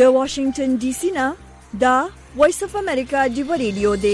د واشنگټن ډي سي نه دا وایس اف امریکا دی ریډیو دی.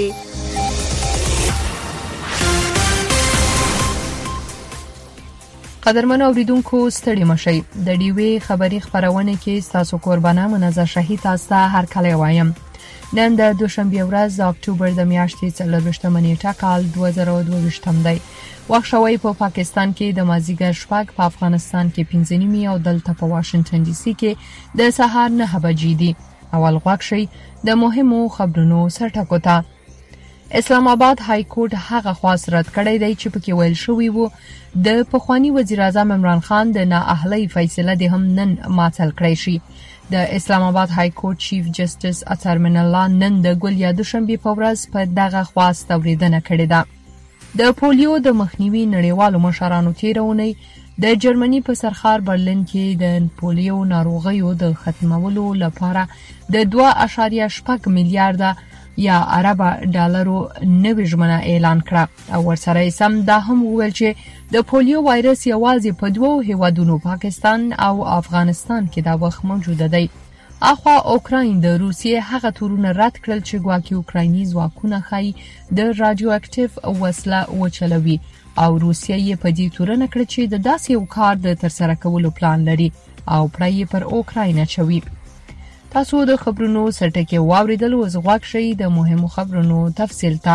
قدرمن اوریدونکو ستړي مشئ. د ډیوی خبری خبرونه کې تاسو قربانه منزه شهید تاسو هر کله وایم. نن د دوشنبه ورځ د اکتوبر د میاشتې 24 نیټه کال 2022 دی. وخت شوی په پاکستان کې د مازیګر شپږ، په افغانستان کې 5:30 او دلته په واشنگټن ډي سي کې د سهار 9 بجې دي. اول غوښ شي د مهمو خبرونو سرټکو ته. اسلام آباد های کورټ هغه خواست رد کړی دی چې پکې ویل شوی وو د پخوانی وزیر اعظم عمران خان د نااهلۍ فیصله د هم نن معطل کړی شي. د اسلام آباد های کورټ چیف جسټس اطهر من الله نن د ګل یا دوشنبه په ورځ په دغه خواست اوریدنه کړې ده. د پولیو د مخنیوي نړیوالو مشرانو تیرونی د جرمني په سرخار برلین کې د پولیو ناروغیو د ختمولو لپاره د 2.8 میلیارډ یا عرب ډالرو نوې ژمنه اعلان کړه او ورسره سم دا هم وویل چې د پولیو وایرس یوازې په دوه هیوادونو پاکستان او افغانستان کې دا وخت موجود دی. اخوا اوکراین د روسیې هغه تورونه رد کړل چې ګواکې اوکرایني ځواکونه خای د رادیو اکټیو وسله وچلوي او روسیې یې په دې تورونه کړ چې د داسې یو کار د ترسره کولو پلان لري او پرې پر اوکراین چوي. تاسو د خبرونو سرټکي واوریدل او زغواک شي د مهمو خبرونو تفصیل ته.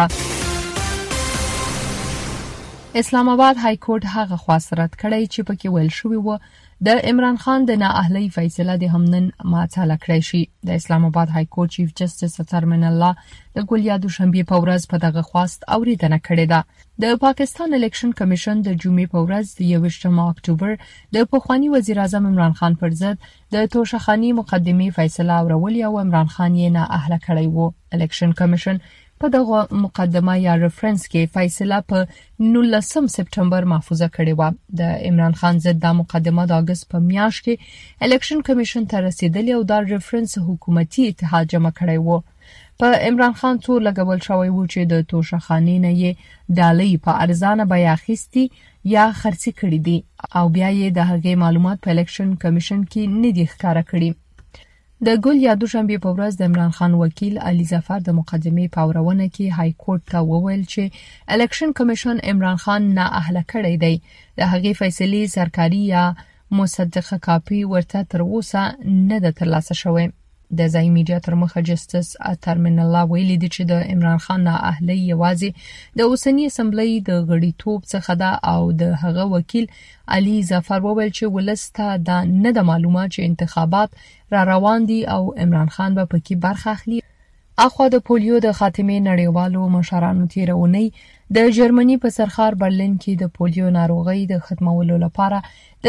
اسلام آباد های کورټ هغه خواست رد کړی چې پکې ویل شوی و د عمران خان د نااهلۍ فیصله د هم نن معطل کړی شي. د اسلام آباد های کورټ چیف جسټس اطهر من الله د ګل یا دوشنبه په ورځ په دغه خواست اوریدنه کړې ده. د پاکستان الیکشن کمیشن د جمعې په ورځ د 21 اکتوبر د پخوانی وزیر اعظم عمران خان پر ضد د توشخانی مقدمه فیصله اورولې او عمران خان یې نااهله کړی وو. الیکشن کمیشن په دغه مقدمه یا ریفرنس کې فیصله په 19 سپتمبر محفوظه کړې و. د عمران خان ضد د مقدمه د اگست په میاشت کې الیکشن کمیشن ته رسیدلی او د ریفرنس حکومتي اتحاد جمع کړی و. په عمران خان څو لګول شوی و چې د توشخانې نه یې ډالۍ په ارزانه بیا اخیستي یا خرڅ کړي دي او بیا یې د هغې معلومات په الیکشن کمیشن کې نه دي ښکاره کړي. د ګل یا دوشنبه په ورځ د عمران خان وکیل علي ظفر د مقدمې په اورونه کې های کورټ ته وویل چې الیکشن کمیشن عمران خان نااهله کړی دی. د هغې فیصلې سرکاري یا مصدقه کاپي ورته تر اوسه نه ده ترلاسه شوې. د ځای میډیا تر مخه جسټس اطهر من الله ویلي دی چې د عمران خان نااهلۍ یوازې د اوسنی اسمبلی د غړیتوب څخه ده او د هغه وکیل علي ظفر وویل چې ولسته دا نه د معلومات چې انتخابات را روان دي او عمران خان به پکې برخه اخلي. اخوا د پولیو د خاتمې نړیوالو مشرانو تیرونی د جرمني په سرخار برلین کې د پولیو ناروغي د ختمولو لپاره د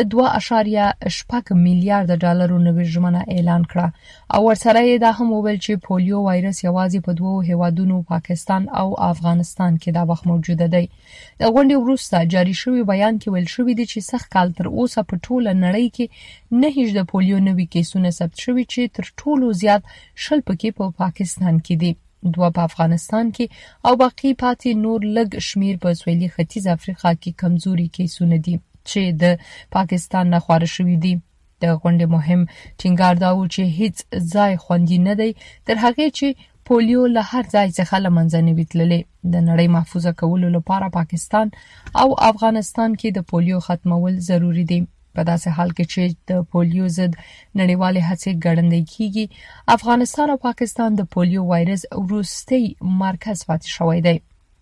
2.8 میلیارډ ډالرو نوې ژمنه اعلان کړه او ورسره دا هم وویل چې پولیو وایرس یوازې په دوه هیوادونو پاکستان او افغانستان کې دا وخت موجود دی. د غونډې وروسته جاری شوی بیان کې ویل شوی دی چې سخت کال تر اوسه په ټوله نړۍ کې نه هیڅ د پولیو نوې کیسونه ثبت شوي چې تر ټولو زیات 10 پکې په پاکستان کې دي، 2 په افغانستان کې او باقی پاتې نور لږ شمیر په سویلي ختیځ افریقا کې کمزوري کیسونه دي چې د پاکستان نه خور شوی دي. د غونډې مهم ټینګار دا و چې هیڅ ځای خوندي نه دی تر هغه چې پولیو له هر ځای څخه لمنځه نه ویتللې. د نړۍ محفوظه کولو لپاره پاکستان او افغانستان کې د پولیو ختمول ضروری دي. په داسې حال کې چې د پولیو ضد نړیوالې هڅې ګړندۍ کیږي، افغانستان او پاکستان د پولیو وایرس وروستي مرکز پاتې شوی دی.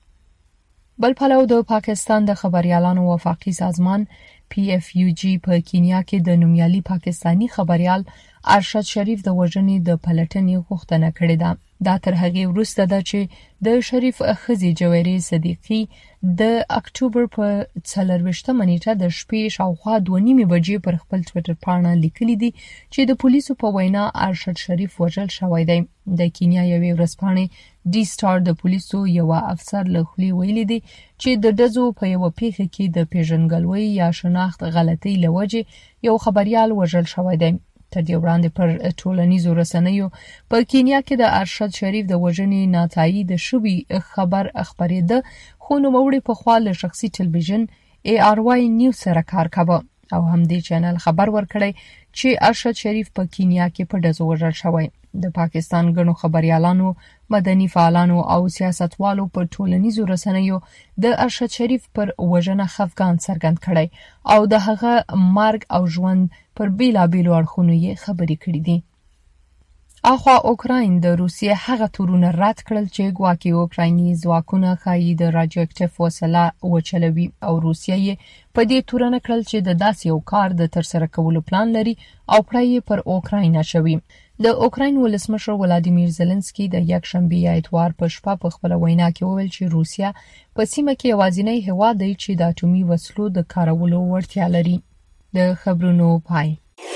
بل پلو د پاکستان د خبريالانو وفاقي سازمان PFUG په کینیا کې د نومیالي پاکستانی خبريال ارشد شریف د وژنې د پلټنې غوښتنه کړې ده. دا تر هغې وروسته ده چې د شریف ښځې جوهري صدیقي د اکتوبر په 24 نیټه د شپې شاوخوا 2:30 بجې پر خپل ټویټر پاڼه لیکلي دي چې د پولیسو په وینا ارشد شریف وژل شوی دی. د کینیا یوې ورځپاڼې ډي سټار د پولیسو یو افسر له خولې ویلي دی چې د ډزو په یو پیښه کې د پیژنګلوي یا شناخت غلطۍ لوجې یو خبريال وژل شوی دی. تر دې وړاندې پر ټولنیزو رسنیو په کینیا کې د ارشد شریف د وژنې ناتایید شوی خبر خبرېده، خو نوموړي په خوا له شخصي ټلویزیون ARY نیوز سره کار کاوه او همدې چینل خبر ورکړی چې ارشد شریف په کینیا کې په ډزو وژل شوی. د پاکستان ګڼو خبريالانو، مدني فعالانو او سیاستوالو په ټولنیزو رسنیو د ارشد شریف پر وژنه خفګان څرګند کړی او د هغه مرګ او ژوند پر بیلابیلو اړخونو یې خبرې کړې دي. اخوا اوکراین د روسیې هغه تورونه رد کړل چې ګواکې اوکرایني ځواکونه ښایي د راډیو اکټیف وسله وچلوي او روسیه یې په دې تورنه کړل چې د داسې یو کار د ترسره کولو پلان لري او پړی یې پر اوکراین اچوي. د اوکراین ولسمشر ولادیمیر زيلنسکي د یکشنبه یا اتوار په شپه په خپل وینا کې وویل چې روسیه په سیمه کې یوازینی هیواد دی چې د اټومي وسلو د کارولو وړتیا لري. د خبرونو پای.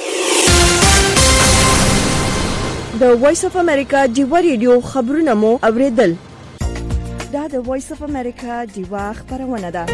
د وایس اف امریکا ډیوا ریډیو خبرونه مو اوریدل. دا د وایس اف امریکا ډیوا خبرونه ده.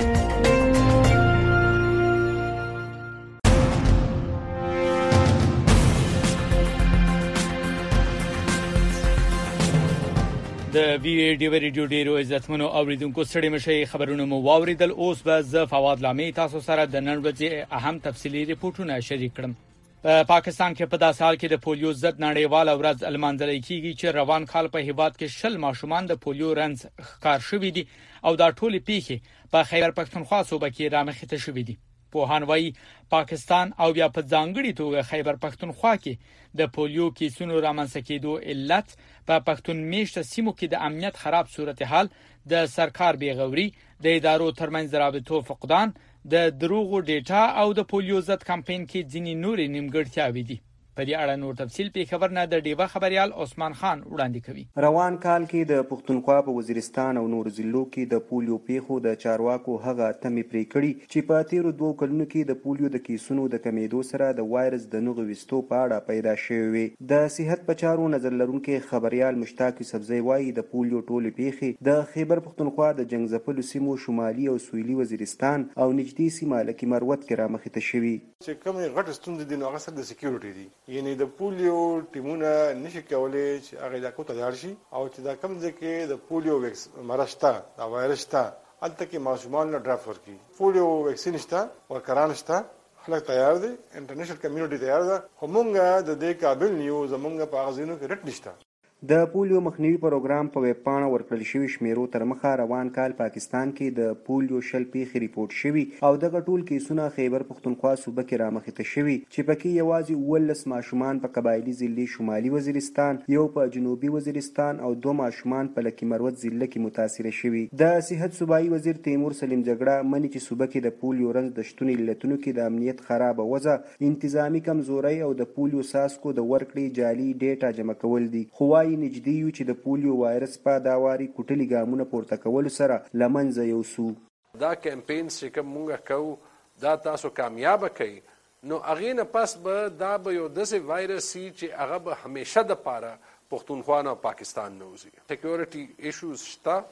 د وی ډیو ریډیو ډیرو عزتمنو اوریدونکو ستړي مشي خبرونه مو واوریدل. اوس به ز فواد لامي تاسو سره د نن ورځې اهم تفصيلي ریپورتونه شریک کړم. پاکستان کې په داسې حال کې د پولیو ضد نړیواله ورځ المنځلې کیږي چې روان کال په هیواد کې 60 ماشومان د پولیو رنځ ښکار شوي دي او دا ټولې پیښې په خیبر پښتونخوا صوبه کې رامخته شوې دي. پوهان وايي پاکستان او بیا په ځانګړي توګه خیبر پښتونخوا کې د پولیو کیسونو رامنځته کېدو علت په پښتون میشته سیمو کې د امنیت خراب صورتحال، د سرکار بیغوري، د ادارو ترمنځ رابطو فقدان، د دروغو ډیټا او د پولیو ضد کمپاین کې ځینې نورې نیمګړتیاوې دي. په دې اړه نور تفصیل په خبر نه د ډیوا خبريال عثمان خان وړاندې کوي. روان کال کې د پښتونخوا په وزیرستان او نور ضلعو کې د پولیو پیښو د چارواکو هغه تمې پرې کړې چې په تیرو 2 کلونو کې د پولیو د کیسونو د کمیدو سره د وایرس د نغو وستو په اړه پیدا شوې وي. د صحت په چارو نظر لرونکي خبريال مشتاق سبزی وايي د پولیو ټولې پیښې د خیبر پښتونخوا د جنگزپلو سیمو شمالي او سویلي وزیرستان او نږدې سیمه لکه مروت کې رامخته شوې. چې کوم غټ ستوندې دي نو هغه سره د سکیورټي دي، یعنی د پولیو ټیمونه نشي کولای چې هغه د کوته لاړ شي او چې دا کوم ځکه د پولیو مرشته دا وایرس تا الته کې ماشومان له ډراپ ورکی پولیو ویکسین شته ورکران شته خلک تیار دي انټرنیشنل کمیونټي تیار ده خو مونږه د دې قابل نیو زمونږ په غزینو کې رټ نشته. د پولیو مخنیوي پروګرام په ویب پاڼه ورکړل شوی شمیرو تر مخه روان کال پاکستان کې د پولیو شل پیښې ریپورت شوی او دغه ټول کیسونه خیبر پښتونخوا صوبه کې رامخته شوی چې پکې یوازې 19 ماشومان په قبایلی ضلع شمالي وزیرستان، یو په جنوبي وزیرستان او 2 ماشومان په لکی مروت ضلع کې متاثر شوی. د صحت صوبایي وزیر تیمور سلیم جګړه منی چې صوبه کې د پولیو رنځ د شتون علتونو کې د امنیت خراب وضع، انتظامی کمزوري او د پولیو ساسکو د ورکړې جعلي ډیټا جمع کول دي. خوای نږدې یو چې د پولیو وایرس په داواري کوټلي ګامونه پورته کول سره لمنځه یوسو. دا کمپاین چې کوم موږ کوو دا تاسو کامیاب کړئ نو هغه نه پس به دا به یو داسې وایرس چې هغه به همیشه د پاره پښتونخوا نه پاکستان نه وځي. سکیورټي ایشوز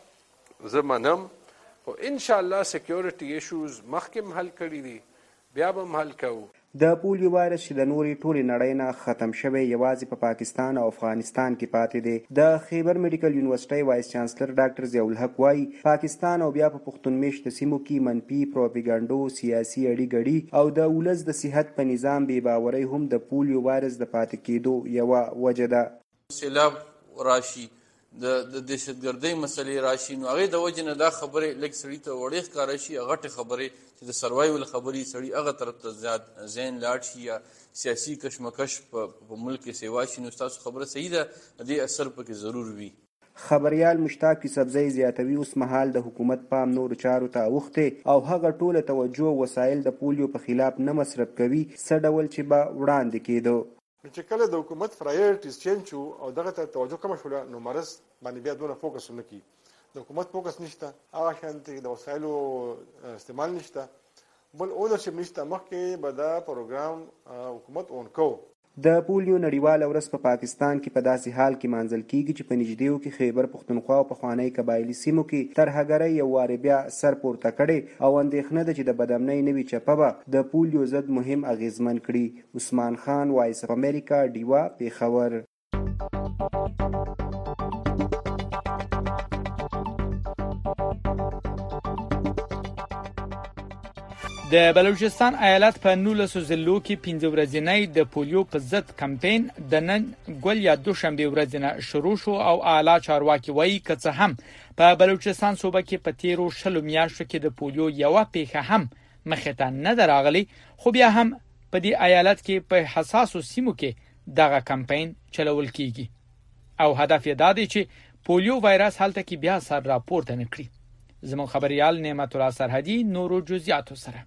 شته زمانم او ان شاء الله سکیورټي ایشوز مخکې حل کړي دي بیا به حل کوو. د پولیو وایرس چې د نوري ټولې نړۍ نه ختم شوی یوازې په پاکستان او افغانستان کې پاتې دی. د خیبر میډیکل یونیورسيټي وایس چانسلر ډاکټر ضیاء الحق وايي پاکستان او بیا په پښتون میشته سیمو کې منفي پروپاګاندا، سیاسي اړیګړي او د ولس د صحت په نظام بې باورۍ هم د پولیو وایرس د پاتې کېدو یو وجه ده. سیلاب راشي د دهشتګردۍ مسلې راشي نو هغه د وجه نه دا خبره لکه سړی ته وړې ښکارا شي هغه خبره چې د سروایول خبري سړی هغه طرف ته زیات ذهن لاړ شي یا سیاسي کشمکش په ملک کې سیوا شي نو تاسو خبره صحیح ده دې اثر پکې ضرور وي. خبريال مشتاق سبزی زیاتوي اوس مهال د حکومت پام نور چارو ته اوخته او هغه ټوله توجه وسایل د پولیو په خلاف نه مصرف کوي څه ډول چې به وړاندې کېدو. چې کله د حکومت پرایورټیز چینج شو او دغه ته توجه کم شو نو مرز باندې بیا دونه فوکس ونکړي. د حکومت فوکس نشته، هغه شانتي د وسایلو استعمال نشته، بل اونرشپ نشته. مخکې به دا پروګرام حکومت اون کو. د پولیو نړیواله ورځ په پاکستان کې په داسې حال کې مانځل کیږي چې په نږدېو کې خیبر پښتونخوا او پخوانی قبایلی سیمو کې ترهګرۍ یو وارې بیا سر پورته کړي او اندېښنه ده چې د بدامنۍ نوې چپه به د پولیو ضد مهم اغیزمن کړي. عثمان خان، وایس اف امریکا، ډیوا، پیښور. د بلوچستان ایالت په 19 ضلعو کې 15 ورځې د پولیو په ضد کمپاین د نن ګل یا دوشنبه ورځ شروع شو او اعلی چارواکي وایي که هم په بلوچستان صوبه کې په تیرو 10 میاشتو کې د پولیو یو پیښه هم مخې ته نه دراغلي، خو بیا هم په دې ایالت کې په حساسو سیمو کې دغه کمپاین چلول کیږي او هدف یې دا دی چې پولیو وایرس هلته کې بیا سر راپورته نکړي. زموږ خبريال نعمت الله سرحدي نورو جزئیاتو سره.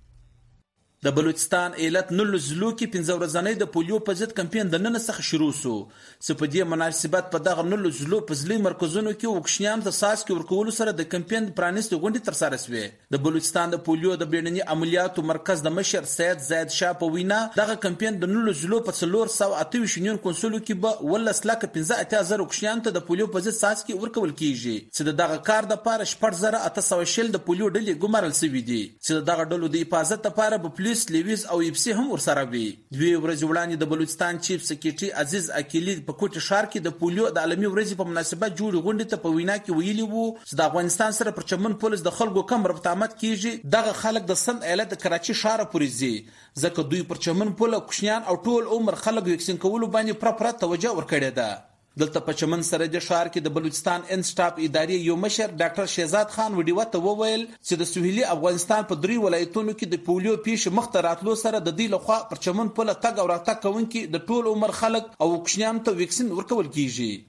د بلوچستان ایالت 19 ضلعو کې 15 ورځې د پولیو په ضد کمپاین د نن څخه شروع شو. په دې مناسبت په دغه 19 ضلعو په ځلې مرکزونو کې وکښنیان د ساس کې ورکول سره د کمپاین پرانیستي غونډې تر سره شوې. د بلوچستان د پولیو د بیړني عملیاتو مرکز د مشر سید زید شاه په وینا دغه کمپاین د 19 ضلعو په 428 یونین کنسولو کې به 1,15,000 وکښنیان ته د پولیو په ضد ساس کې ورکول کیږي چې دغه کار د پاره 8,800 د پولیو ډلې ګمارل شوې دي چې دغه ډلو د حفاظت لپاره په پولیس لیویز او ایپسی هم ورسره وي. دوی ورځ وړاندې د بلوچستان چیف سکریټري عزیز اکیلی په کوټ ښار کې د پولیو د عالمي ورځې په مناسبت جوړ غونډې ته په وینا کې ویلي وو چې د افغانستان سره پر چمن پولیس د خلکو کم ربط آمد کیږي. دغه خلک د سند ایالت د کراچي ښار پورې ځي ځکه دوی پر چمن پوله کوشنیان او ټول عمر خلک ویکسین کولو باندې پرپره توجه ورکړې ده. دلته په چمن سره د ښار کې د بلوچستان انسټاپ ادارې یو مشر ډاکټر شهزاد خان وډیو ته وویل چې د سویلي افغانستان په 3 ولایتونو کې د پولیو پیښې مخ ته راتلو سره د دې لخوا پر چمن پوله تګ او راتګ کوونکي د ټول عمر خلک او کوشنیان ته ویکسین ورکول کیږي.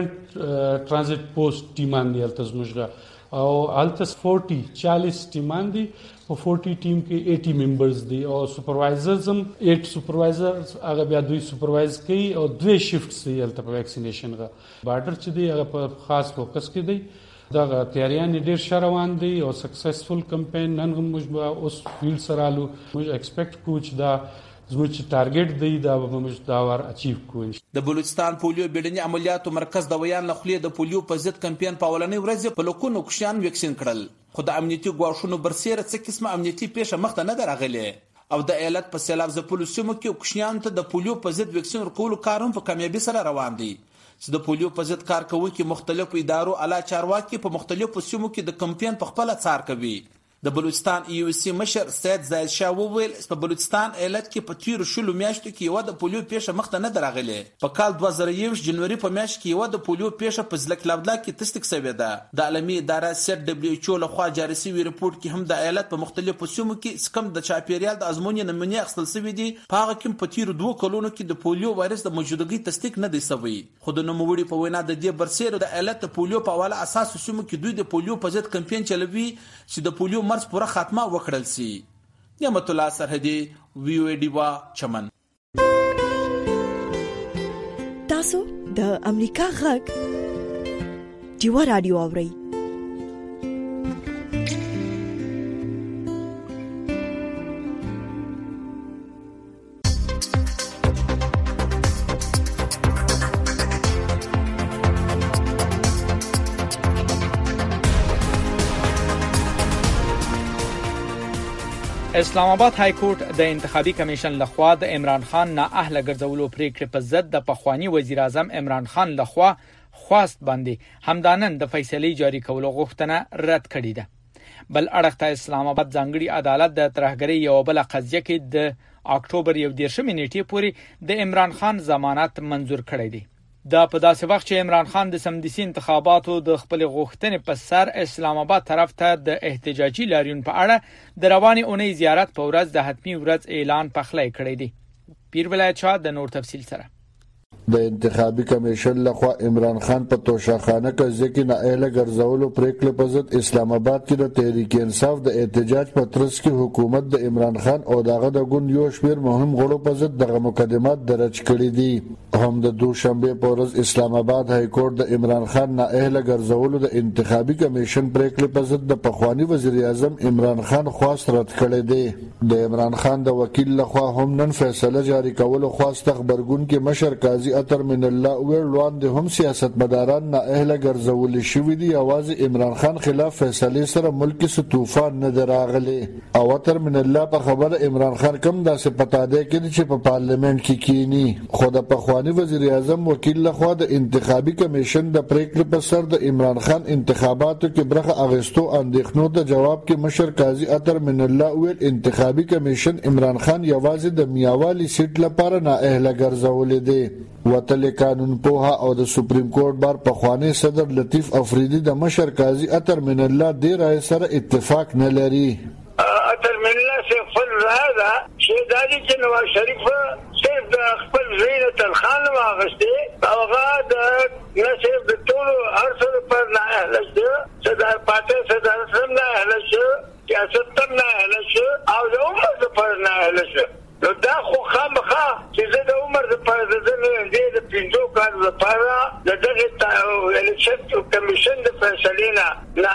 پرمننت ټرانزیت پوسټ ټیمان دی الته زموږه او الته 40 ټیمان دي په 40 ټیم کې 80 ممبرز دي او سپروایزرز هم 8 سپروایزرز هغه بیا دوی سپروایز کوي او 2 شیفټس دي الته په ویکسینیشن غا بارډر چې دی هغه په خاص فوکس کې دی. دا تیاریان ډیر شروان دي او سکسسفل کمپاین نن موږ اوس فیلډ سره لو موږ ایکسپیکټ کوچ دا زموږ ټارګټ دی دا موږ دا ور اچیو کوو. د بلوچستان پولیو بیړني عملیاتو مرکز د ویان لخوا د پولیو په ضد کمپاین په اولنۍ ورځ په لکونو کوشان ویکسین کړل، خو د امنیتي ګواښونو برسېره څه قسمه امنیتي پیښه مخ ته نه درغلې او د ایالت په سیلاب ځپلو سیمو کې کوشنیان ته د پولیو په ضد ویکسین ورکولو کار هم په کامیابی سره روان دی. چې د پولیو په ضد کار کوونکي مختلفو ادارو اعلی چارواکي په مختلفو سیمو کې د کمپاین په خپل څار کوي. د بلوچستان EOC مشر سید زید شاه وویل په بلوچستان ایالت کې په تیرو 10 میاشتو کې یو د پولیو پیښه مخ ته نه درغلې. په کال 2021 جنوري په میاشت کې یو د پولیو پیښه په ځلکلابلا کې تصدیق شوې ده. د عالمي اداره WHO لخوا جاري شوی ریپورت کې هم د ایالت په مختلفو سیمو کې کم د چاپیریال د ازمونې نمونې اخیستل شوې دي. په هغه کې په تیرو 2 کلونو کې د پولیو وایرس د موجودګۍ تصدیق نه دی شوی. خو د نوموړي په وینا د دې برسېره د ایالت د پولیو په حواله اساس سیمو کې دوی د پولیو په ضد کمپاین چلوي چې د پولیو مرض پوره خاتمه وکړل سي. نعمت الله سرحدي ویو ډیوا چمن. تاسو د امریکا غږ ډیوا رادیو اورئ. اسلام آباد های کورټ د انتخابي کمیشن لخوا د عمران خان نااهله ګرځولو پریکړې په ضد د پخوانی وزیر اعظم عمران خان لخوا خواست باندې همدانن د فیصلې جاری کولو غوښتنه رد کړې ده. بل اړخ ته اسلام آباد ځانګړي عدالت د ترهګرۍ یو بل قضیه کې د اکتوبر 11 نیټې پورې د عمران خان ضمانت منظور کړی دی. دا په داسې وخت چې عمران خان د سمدسي انتخاباتو د خپل غوښتنې په سر اسلام آباد طرف ته د احتجاجي لاریون په اړه د رواني اونۍ زیارت په ورځ د حتمی ورځ اعلان پخلی کړی دی. پیر ولایت شاه د نور تفصیل سره. د انتخابي کمیشن لخوا عمران خان په توشاخانه کې ځکه نااهله ګرځولو پریکړه په ضد اسلام آباد کې د تحریک انصاف د احتجاج په ترڅ کې حکومت د عمران خان او دغه د ګوند یو شمېر مهم غړو په ضد دغه مقدمات درج کړي دي. هم د دوشنبه په ورځ اسلام آباد های کورټ د عمران خان نااهله ګرځولو د انتخابي کمیشن پریکړه په ضد د پخوانی وزیر اعظم عمران خان خواست رد کړی دی. د عمران خان د وکیل لخوا هم نن فیصله جاری کولو خواست خبرګون کې مشر قاضي عطر من الله وړاندې هم سیاستمداران نااهله ګرځول شوي دي. یوازې عمران خان خلاف فیصله سره ملک کې طوفان نه دراغلي او عطر من الله په خبره عمران خان کم داسې پتا دی چې په پارلیمنت کې کینی. خو د پخوانی وزیر اعظم وکیل لخوا د انتخابي کمیشن د پریکړې په سر د عمران خان انتخاباتو کې برخه اغستو اندېښنو ته جواب کې مشر قاضي عطر من الله ویل انتخابي کمیشن عمران خان یوازې د میاوالی سیټ لپاره نااهله ګرځولې دی. وتل قانون پوها او د سپریم کورټ بار پخوانی صدر لطیف افریدی د مشر قاضي عطر من الله د رائے سره اتفاق نه لري. عطر من الله سے فرض هذا شهدالي چې نواز شریف صرف د خپل زینت الخان واغسته او غاد نصیب د ټول ارسل پر نه اهل شه صدر پاتې صدر سم نه اهل شه سیاست تم نه اهل شه او د عمر پر نه اهل شه. نو دا خو خامخا چې زه د عمر پر د دې د پینځو کال لپاره د دغه الیکشن کمیشن د فیصلې نه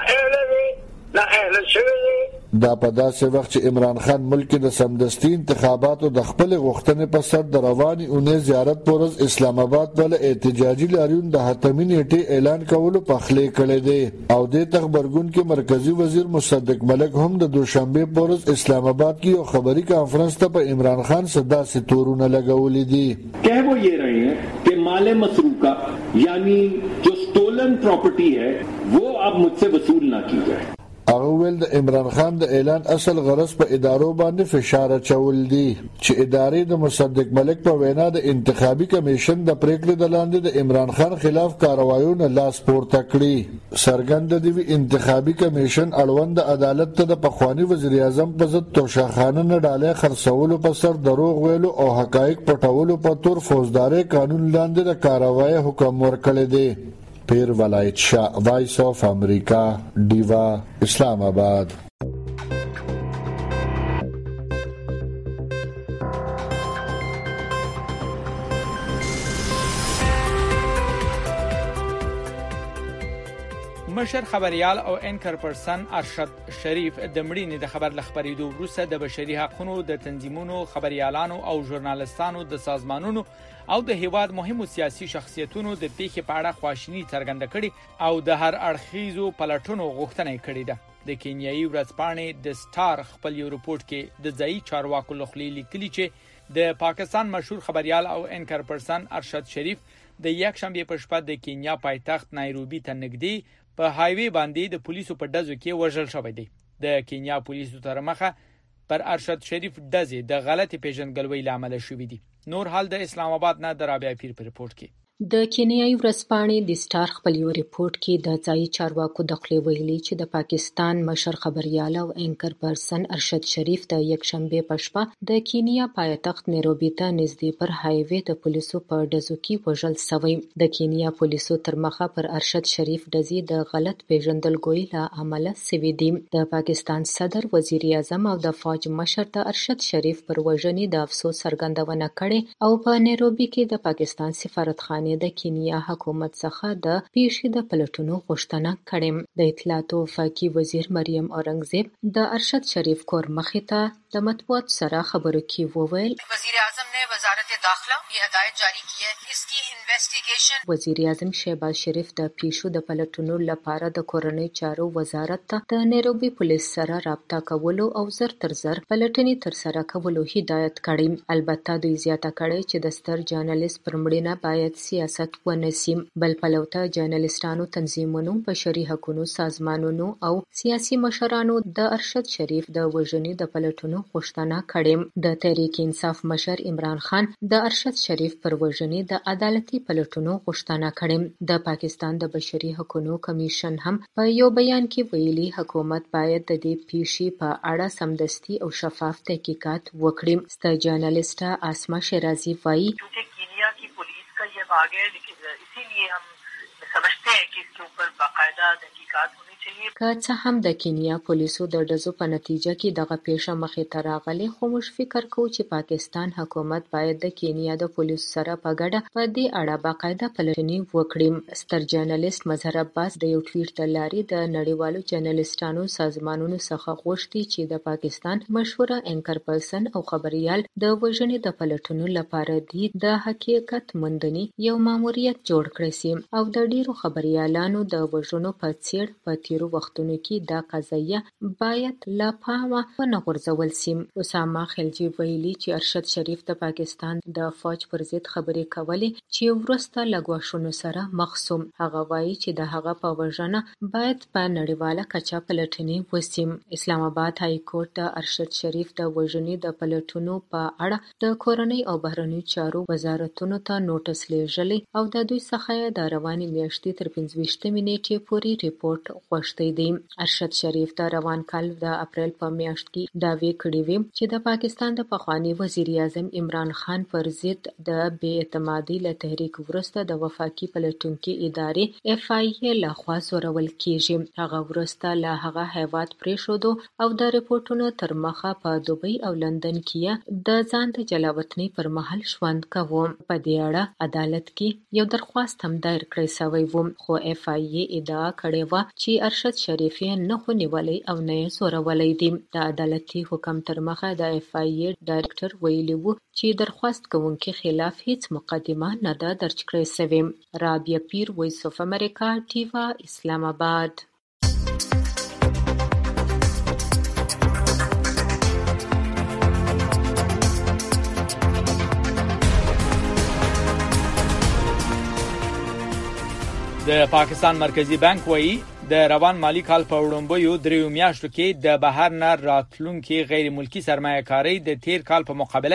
اهل شوی. دا په داسې وخت چې عمران خان ملک د سمدستي انتخاباتو د خپل غوښتنې په سر د رواني اونۍ زیارت پر ورځ اسلام آباد بل احتجاجي لاریون د حتمی نیټې اعلان کولو په خلی کړی دی او د خبرګون کې مرکزی وزیر مصدق ملک هم د دوشنبه پر ورځ اسلام آباد کې یو خبري کانفرنس ته په عمران خان صدا سے تورونه لګولې دي. کہہ وہ یہ رہے ہیں کہ مال مسروقہ یعنی جو سٹولن پراپرٹی ہے وہ اب مجھ سے وصول نہ کی جائے. هغه ویل د عمران خان د اعلان اصل غرض په ادارو باندې فشار اچول دي چې ادارې د مصدق ملک په وینا د انتخابي کمیشن د پریکړې د لاندې د عمران خان خلاف کاروایونه لاس پورته کړي. سرګند دی انتخابي کمیشن اړوند عدالت ته د پخوانی وزیر اعظم په ضد توشاخانه نه ډالې خرڅولو په سر دروغ ویلو او حقایق پټولو په تور فوجداري قانون لاندې د کاروای حکم ورکړی دی. پیر ولایت شاه، وایس آف امریکا، ډیوا، اسلام آباد. مشر خبريال او انکر پرسن ارشد شریف د مړینې د خبر لخبرېدو وروسته د بشري حقوقو د تنظیمونو، خبريالانو او ژورنالستانو د سازمانونو او د هیواد مهمو سیاسي شخصیتونو د پیښې په اړه خواشینی څرګنده کړي او د هر اړخیزو پلټونو غوښتنه کړې ده. د کینیایي ورځپاڼې د سٹار خپل یو رپورت کې د ځایي چارواکو لخوا لیکلي چې د پاکستان مشهور خبريال او انکر پرسن ارشد شریف د یک شنبه په شپه د کینیا پایتخت نایروبي ته نږدې په هایوي باندې د پولیسو په ډزو کې وژل شوی دی. د کینیا پولیسو تر مخه پر ارشد شریف ډزې د غلطي پیژنګلوي لامل شوې دي. نور حال د اسلام آباد نه د رابعه پیر په رپورت کې. د کینیایي ورځپاڼې د سٹار خپل یو ریپورت کې د ځایي چارواکو د خپل ویلي چې د پاکستان مشر خبريال او انکر پرسن ارشد شریف د یک شنبه په شپه د کینیا پایتخت نیروبي ته نږدې پر هایوي د پولیسو په ډزو کې وژل شوی. د کینیا پولیسو تر مخه پر ارشد شریف ډزې د غلط پیژندګلوي له امله سوي دي. د پاکستان صدر، وزیر اعظم او د فوج مشر د ارشد شریف پر وژنې د افسوس څرګندونه کړې او په نیروبي کې د پاکستان سفارتخانه د کینیا حکومت څخه د پیښې د پلټونو غوښتنه کړې. د اطلاعاتو وفاقي وزیر مریم اورنګزیب د ارشد شریف کور مخې ته د مطبوعات سره خبرو کې وویل وزیر اعظم نے وزارت داخلہ یہ ہدایت جاری کی ہے اس کی انویسټیګیشن. وزیر اعظم شهباز شریف د پیښو د پلټونو لپاره د کورنۍ چارو وزارت ته د نیروبي پولیس سره رابطه کولو او زر تر زر پلټنې تر سره کولو هدایت کړی. البته دوی زیاته کړی چې د ستر جرنالست پر مړینه باید سیاست ونسی. بل پلوته جرنالستانو، تنظیمونو، بشري حقوقو سازمانونو او سیاسي مشرانو د ارشد شریف د وژنې د پلټونو غوښتنه کړې. د تحریک انصاف مشر عمران خان د ارشد شریف پر وژنې د عدالتي پلټونو غوښتنه کړې. د پاکستان د بشري حقوقو کمیشن هم په یو بیان کې ویلي حکومت باید د دې پیښې په اړه سمدستي او شفاف تحقیقات وکړي. ستر جرنالسټه آسما شیرازي وایي یہ آگے لیکن اسی لیے ہم سمجھتے ہیں کہ اس کے اوپر باقاعدہ تحقیقات ہونی که څه هم د کینیا پولیسو د ډزو په نتیجه کې دغه پیښه مخې ته راغلې، خو موږ فکر کوو چې پاکستان حکومت باید د کینیا د پولیسو سره په ګډه په دې اړه باقاعده پلټنې وکړي. ستر جرنالست مظهر عباس د یو ټویټ له لارې د نړیوالو جرنالستانو سازمانونو څخه غوښتي چې د پاکستان مشهوره انکر پرسن او خبريال د وژنې د پلټنو لپاره د حقیقت موندنې یو ماموریت جوړ کړی سي او د ډیرو خبريالانو د وژنو په څیر په تیرو وختونو کې دا قضیه باید له پامه ونه غورځول سي. اسامه خلجي ویلي چې ارشد شریف د پاکستان د فوج پر ضد خبرې کولې چې وروسته له ګواښونو سره مخ شو. هغه وایي چې د هغه په وژنه باید په نړیواله کچه پلټنې وسي. اسلام آباد های کورټ د ارشد شریف د وژنې د پلټنو په اړه د کورنۍ او بهرنیو چارو وزارتونو ته نوټس لیږلی او د دوی څخه د روانې میاشتې تر 25 نیټې پورې ریپورت غوښتی دی. ارشد شریف د روان کال د اپریل په میاشت کې دعوی کړې وې چې د پاکستان د پخوانی وزیر اعظم عمران خان پر ضد د بې اعتمادۍ له تحریک وروسته د وفاقي پلټونکو ادارې FIA لخوا زورول کیږي. هغه وروسته له هغه هیواد پریښود او د ریپورتونو تر مخه په دوبۍ او لندن کې د ځان د جلاوطنۍ پر مهال ژوند کاوه. په دې اړه عدالت کې یو درخواست هم دایر کړی شوی و، خو FIA ادعا کړې و چې ارشد شریف یې نه خو نیولی او نه یې زورولی دی. د عدالتي حکم تر مخه د FIA ډایرکټر ویلي و چې درخواست کوونکي خلاف هیڅ مقدمه نه ده درج کړې شوې. رابعه پیر، وایس اف امریکا، ډیوا، اسلام آباد. د پاکستان مرکزی بانک وایي د روان مالی کال په وړاندې 3 میاشتو کې د بهر نه راتلونکي غیر ملکی سرمایه‌کاري د تیر کال په مقابله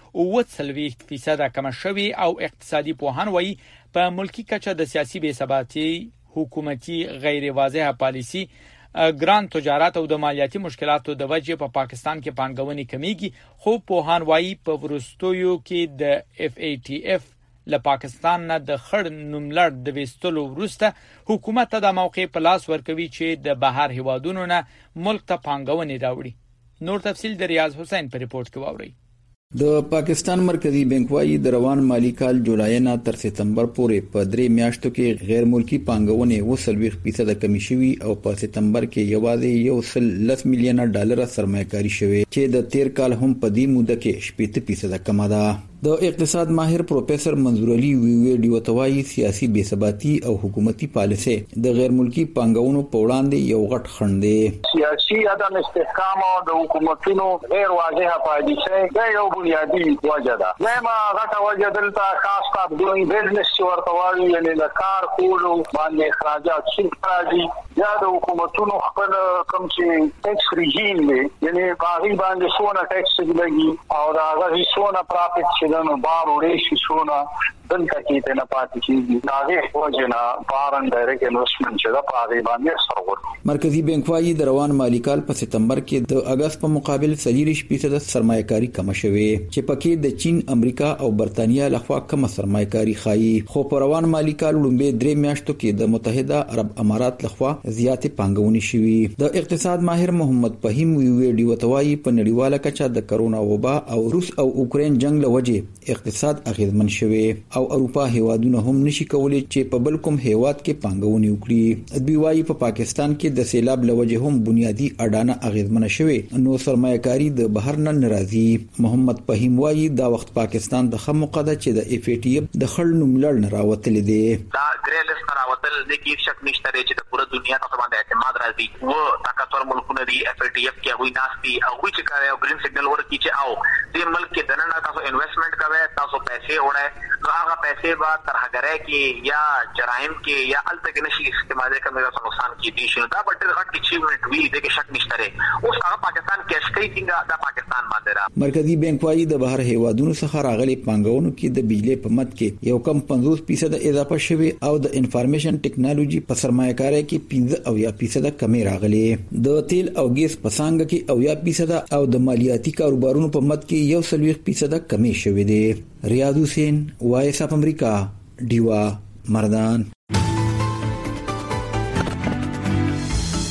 کې 30% کم شوی او اقتصادي پوهان وایي په ملکی کچه د سیاسي بې ثباتي، حکومتي غیر واضحه پالیسي، ګران تجارت او د مالیاتي مشکلاتو د وجې په پاکستان کې پانګونې کمیږي. خو پوهان وایي په وروستیو کې د FATF له پاکستان نه د خړ نوملړ د وستلو وروسته حکومت ته د موقع په لاس ورکوي چې د بهر هیوادونو نه ملک ته پانګونې راوړي. نور تفصیل د ریاض حسین په ریپورت کې واورئ. د پاکستان مرکزی بانک وايي د روان مالی کال جولای نه تر سپتمبر پورې په 3 میاشتو کې غیر ملکی پانګونې 20% کمی شوي او په سپتمبر کې یوازې 10 میلیون ډالر سرمایه‌کاري شوې چې د تیر کال هم په دې موده کې 70% کم ده. د اقتصاد ماهر پروفیسور منظور علي ویډیو توای سیاسي بې ثباتي او حکومتي پالیسي د غیر ملکی پانګونو په وړاندې یو غټ خنډ دی. سیاسي عدم استحکام او د حکومتونو غیر واضحه پالیسي دا یو بنیادی وجه ده. زما غټه وجه دلته خاص کار دوی بزنس ورتوالي یعنی د کار کولو باندې اخراجات څنګه راځي یا د حکومتونو خپل کوم چې ټیکس ریژیم دی یعنی باغی باندې سونه ټیکس لګي او دا غوښتنه سونه پراپټ نو بار وړي شي شونه دلته کې ته نه پاتې کیږي. دا وجنا فارن ډایرکټ انویسټمنټ چې دا پاره باندې سرور. مرکزی بانک وايي د روان مالی کال په سپتمبر کې د اگست په مقابل 30% سرمایه‌کاري کم شوه چې پکې د چین، امریکا او برتانیا لخوا کم سرمایه‌کاري خایي. خو په روان مالی کال لومبه 3 میاشتو کې د متحده عرب امارات لخوا زیاتې پانګونې شوې. د اقتصاد ماهر محمد فهیم ویډیو توای په نړیواله کچه د کرونا وبا او روس او اوکرين جنگ لوجه اقتصاد اغیزمن شوی او اروپا هیوادونه هم نشي کولای چې په بل کوم هیواد کې پانګونې وکړي. دوی وايي په پاکستان کې د سیلاب لوجه هم بنیادی اډانه اغیزمن شوی نو سرمایه‌کاري د بهر نه ناراضي. محمد فهیم وايي دا وخت پاکستان د خمقه ده چې د FATF د خړ نوملړ نه راوتل دي. دا ګریلس راوتل د کې شک نشته چې د پوره دنیا ته باندې اعتماد راځي و طاقتور ملکونه دي FATF کې هغه ناشتي او چې کوي او گرین سیګنل ورکړي چې او د ملک کې دننه تاسو انویسټمنٹ کوي تاسو پیسې وړئ نو هغه پیسې به ترهګرۍ کې یا جرایم کې یا الته کې نشي استعمال کوي تاسو نقصان کې دي شنو دا ډېر غټ اچیومنت وی د کې شک نشته اوس هغه پاکستان کیش کوي څنګه دا پاکستان باندې را. مرکزی بانک وايي د بهر هیوادونو څخه راغلي پانګونو کې د بجلی په مد کې یو کم 50% اضافه شوه او د انفارمیشن ټیکنالوژي په سرمایه‌کاري کې 15% کمی راغلي. د تیل او ګیس په څنګه کې 10% او د مالیاتي کاروبارونو په مد کې 40% کمی شوه دي. ریاض حسین، وایس اف امریکا، ډیوا، مردان.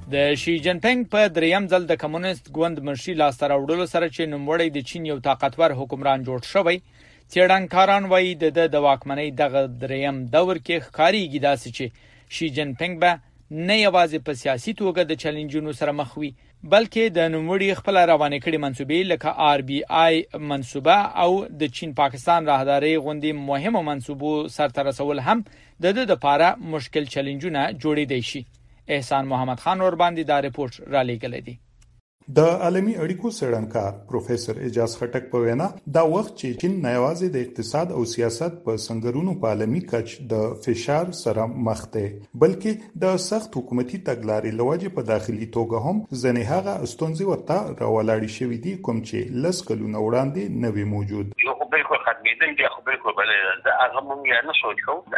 د شي جن پنګ په دریم ځل د کمونیست ګوند مشري لاسته راوړلو سره چې نوموړی د چین یو طاقتور حکمران جوړ شوی، څېړنکاران وایي د واکمنۍ دغه دریم دور کې ښکارېږي داسې چې شي جن پنګ به نه یوازې په سیاسي توګه د چیلنجونو سره مخ وي، بلکې د نوموړي خپل روانې کړي منسوبې لکه RBI منسوبه او د چین پاکستان راهداري غوندي مهمو منسوبو سرته رسول هم د لپاره مشکل چیلنجونه جوړېدای شي. احسان محمد خان ور باندې دا ریپورت را لېږلی دی. د عالمي اړیکو څېړنکار پروفیسور اعجاز خټک په وینا دا وخت چې چین نه یوازې د اقتصاد او سیاست په سنگرونو په عالمي کچ د فشار سره مخ دی، بلکې د سخت حکومتي تګلارې لوجه په داخلي توګه هم ځنې هغه ستونزې ورته راولاړې شوې دي کوم چې لس کلونه وړاندې نه وي موجود. یو خو بالکل ختمېدل دي، خو بالکل بل دا هغه مونږ یې نه سوچ کوو.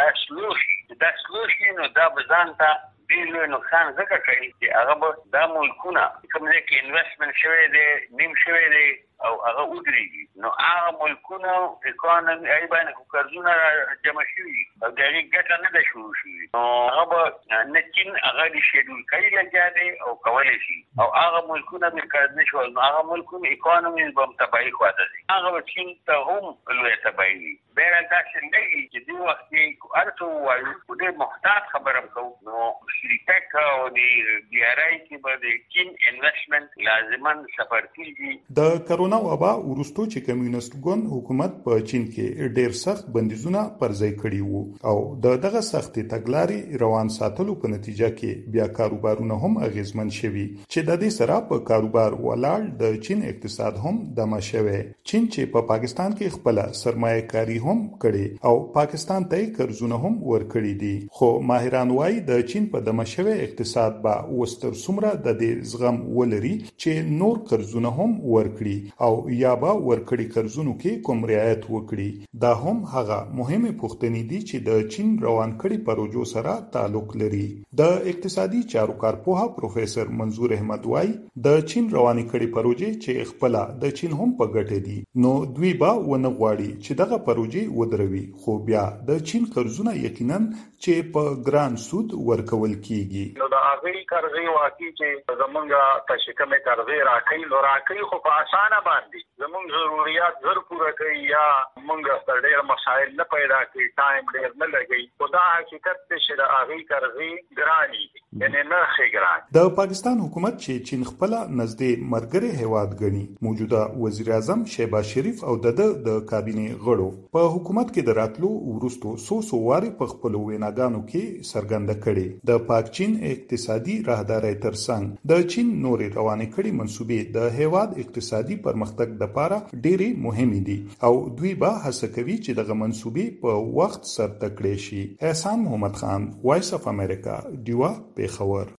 دا سلوشي نو دا بزان ته ډېر نقصان ځکه کوي چې هغه به دا ملکونه کوم ځای کې انویسټمنټ شوی دی نیم شوی دی او هغه ودرېږي، نو هغه ملکونه اکانومي ای باندې قرضونه جمع شوي او د هغې ګټه نه ده شروع شوې، نو هغه به نه چین هغه د شیډول کوي لګیا دی او کولی شي او هغه ملکونه به قرض نه شول، نو هغه ملکونه اکانومي به هم تباهي خواته ځي، هغه به چین ته هم لویه تباهي وي. بهرحال داسې نه وي چې دې وخت کې هر څه ووایو خو ډېر محتاط خبره هم کوو، نو شریتک او د BRI کې به د چین انویسټمنټ لازما سفر کېږي. د کرونا وبا وروسته چې کمیونست ګوند حکومت په چین کې ډېر سخت بندیزونه پر ځای کړي وو او دغه سختې تګلارې روان ساتلو په نتیجه کې بیا کاروبارونه هم اغیزمن شوي چې د دې سره په کاروبار ولاړ د چین اقتصاد هم دمه شوی. چین چې په پاکستان کې خپل سرمایه کاری هم کړي او پاکستان ته قرضونه هم ورکړي دي، خو ماهران وایي د چین په دمه شوی اقتصاد به وستر څومره د دې زغم ولري چې نور قرضونه هم ورکړي او یا به ورکړي قرضونو کې کوم رعایت وکړي. دا هم هغه مهمه پوښتنې دي چې د چین روان کړي پروژو سره تعلق لري. د اقتصادي چارو کارپوه پروفیسور منظور احمد وایي د چین روان کړي پروژې چې خپل د چین هم په ګټه دي، نو دوی به ونه غواړي چې دغه پروژې ودروي، خو بیا د چین قرضونه یقینا چې په ګران سود ورکول کیږي. نو د هغې قرضې واقعي چې زمونږ تشکمې قرضې راکوي نو راکوي خو په اسانه باندې زمونږ ضرورت زر پوره کوي یا مونږ ته ډېر مسایل نه پیدا کوي، ټایم ډېر نه لګوي، خو دا حقیقت دی چې د هغې قرضې ګرانې دي، یعنې نرخ یې ګران. د پاکستان حکومت چې چین خپل نږدې ملګری هیواد ګڼي، موجوده وزیر اعظم شهباز شریف او د کابینې غړو په حکومت کې د راتلو وروسته څو واري په خپل ویناګانو کې څرګنده کړي د پاک چین اقتصادي راهدارۍ ترڅنګ د چین نورې روانې کړي منسوبې د هیواد اقتصادي پرمختګ لپاره ډېرې مهمې دي او دوی به هڅه کوي چې دغه منسوبې په وخت سرته کړي شي. احسان محمد خان، وایس اف امریکا، ډیوا، پیښور.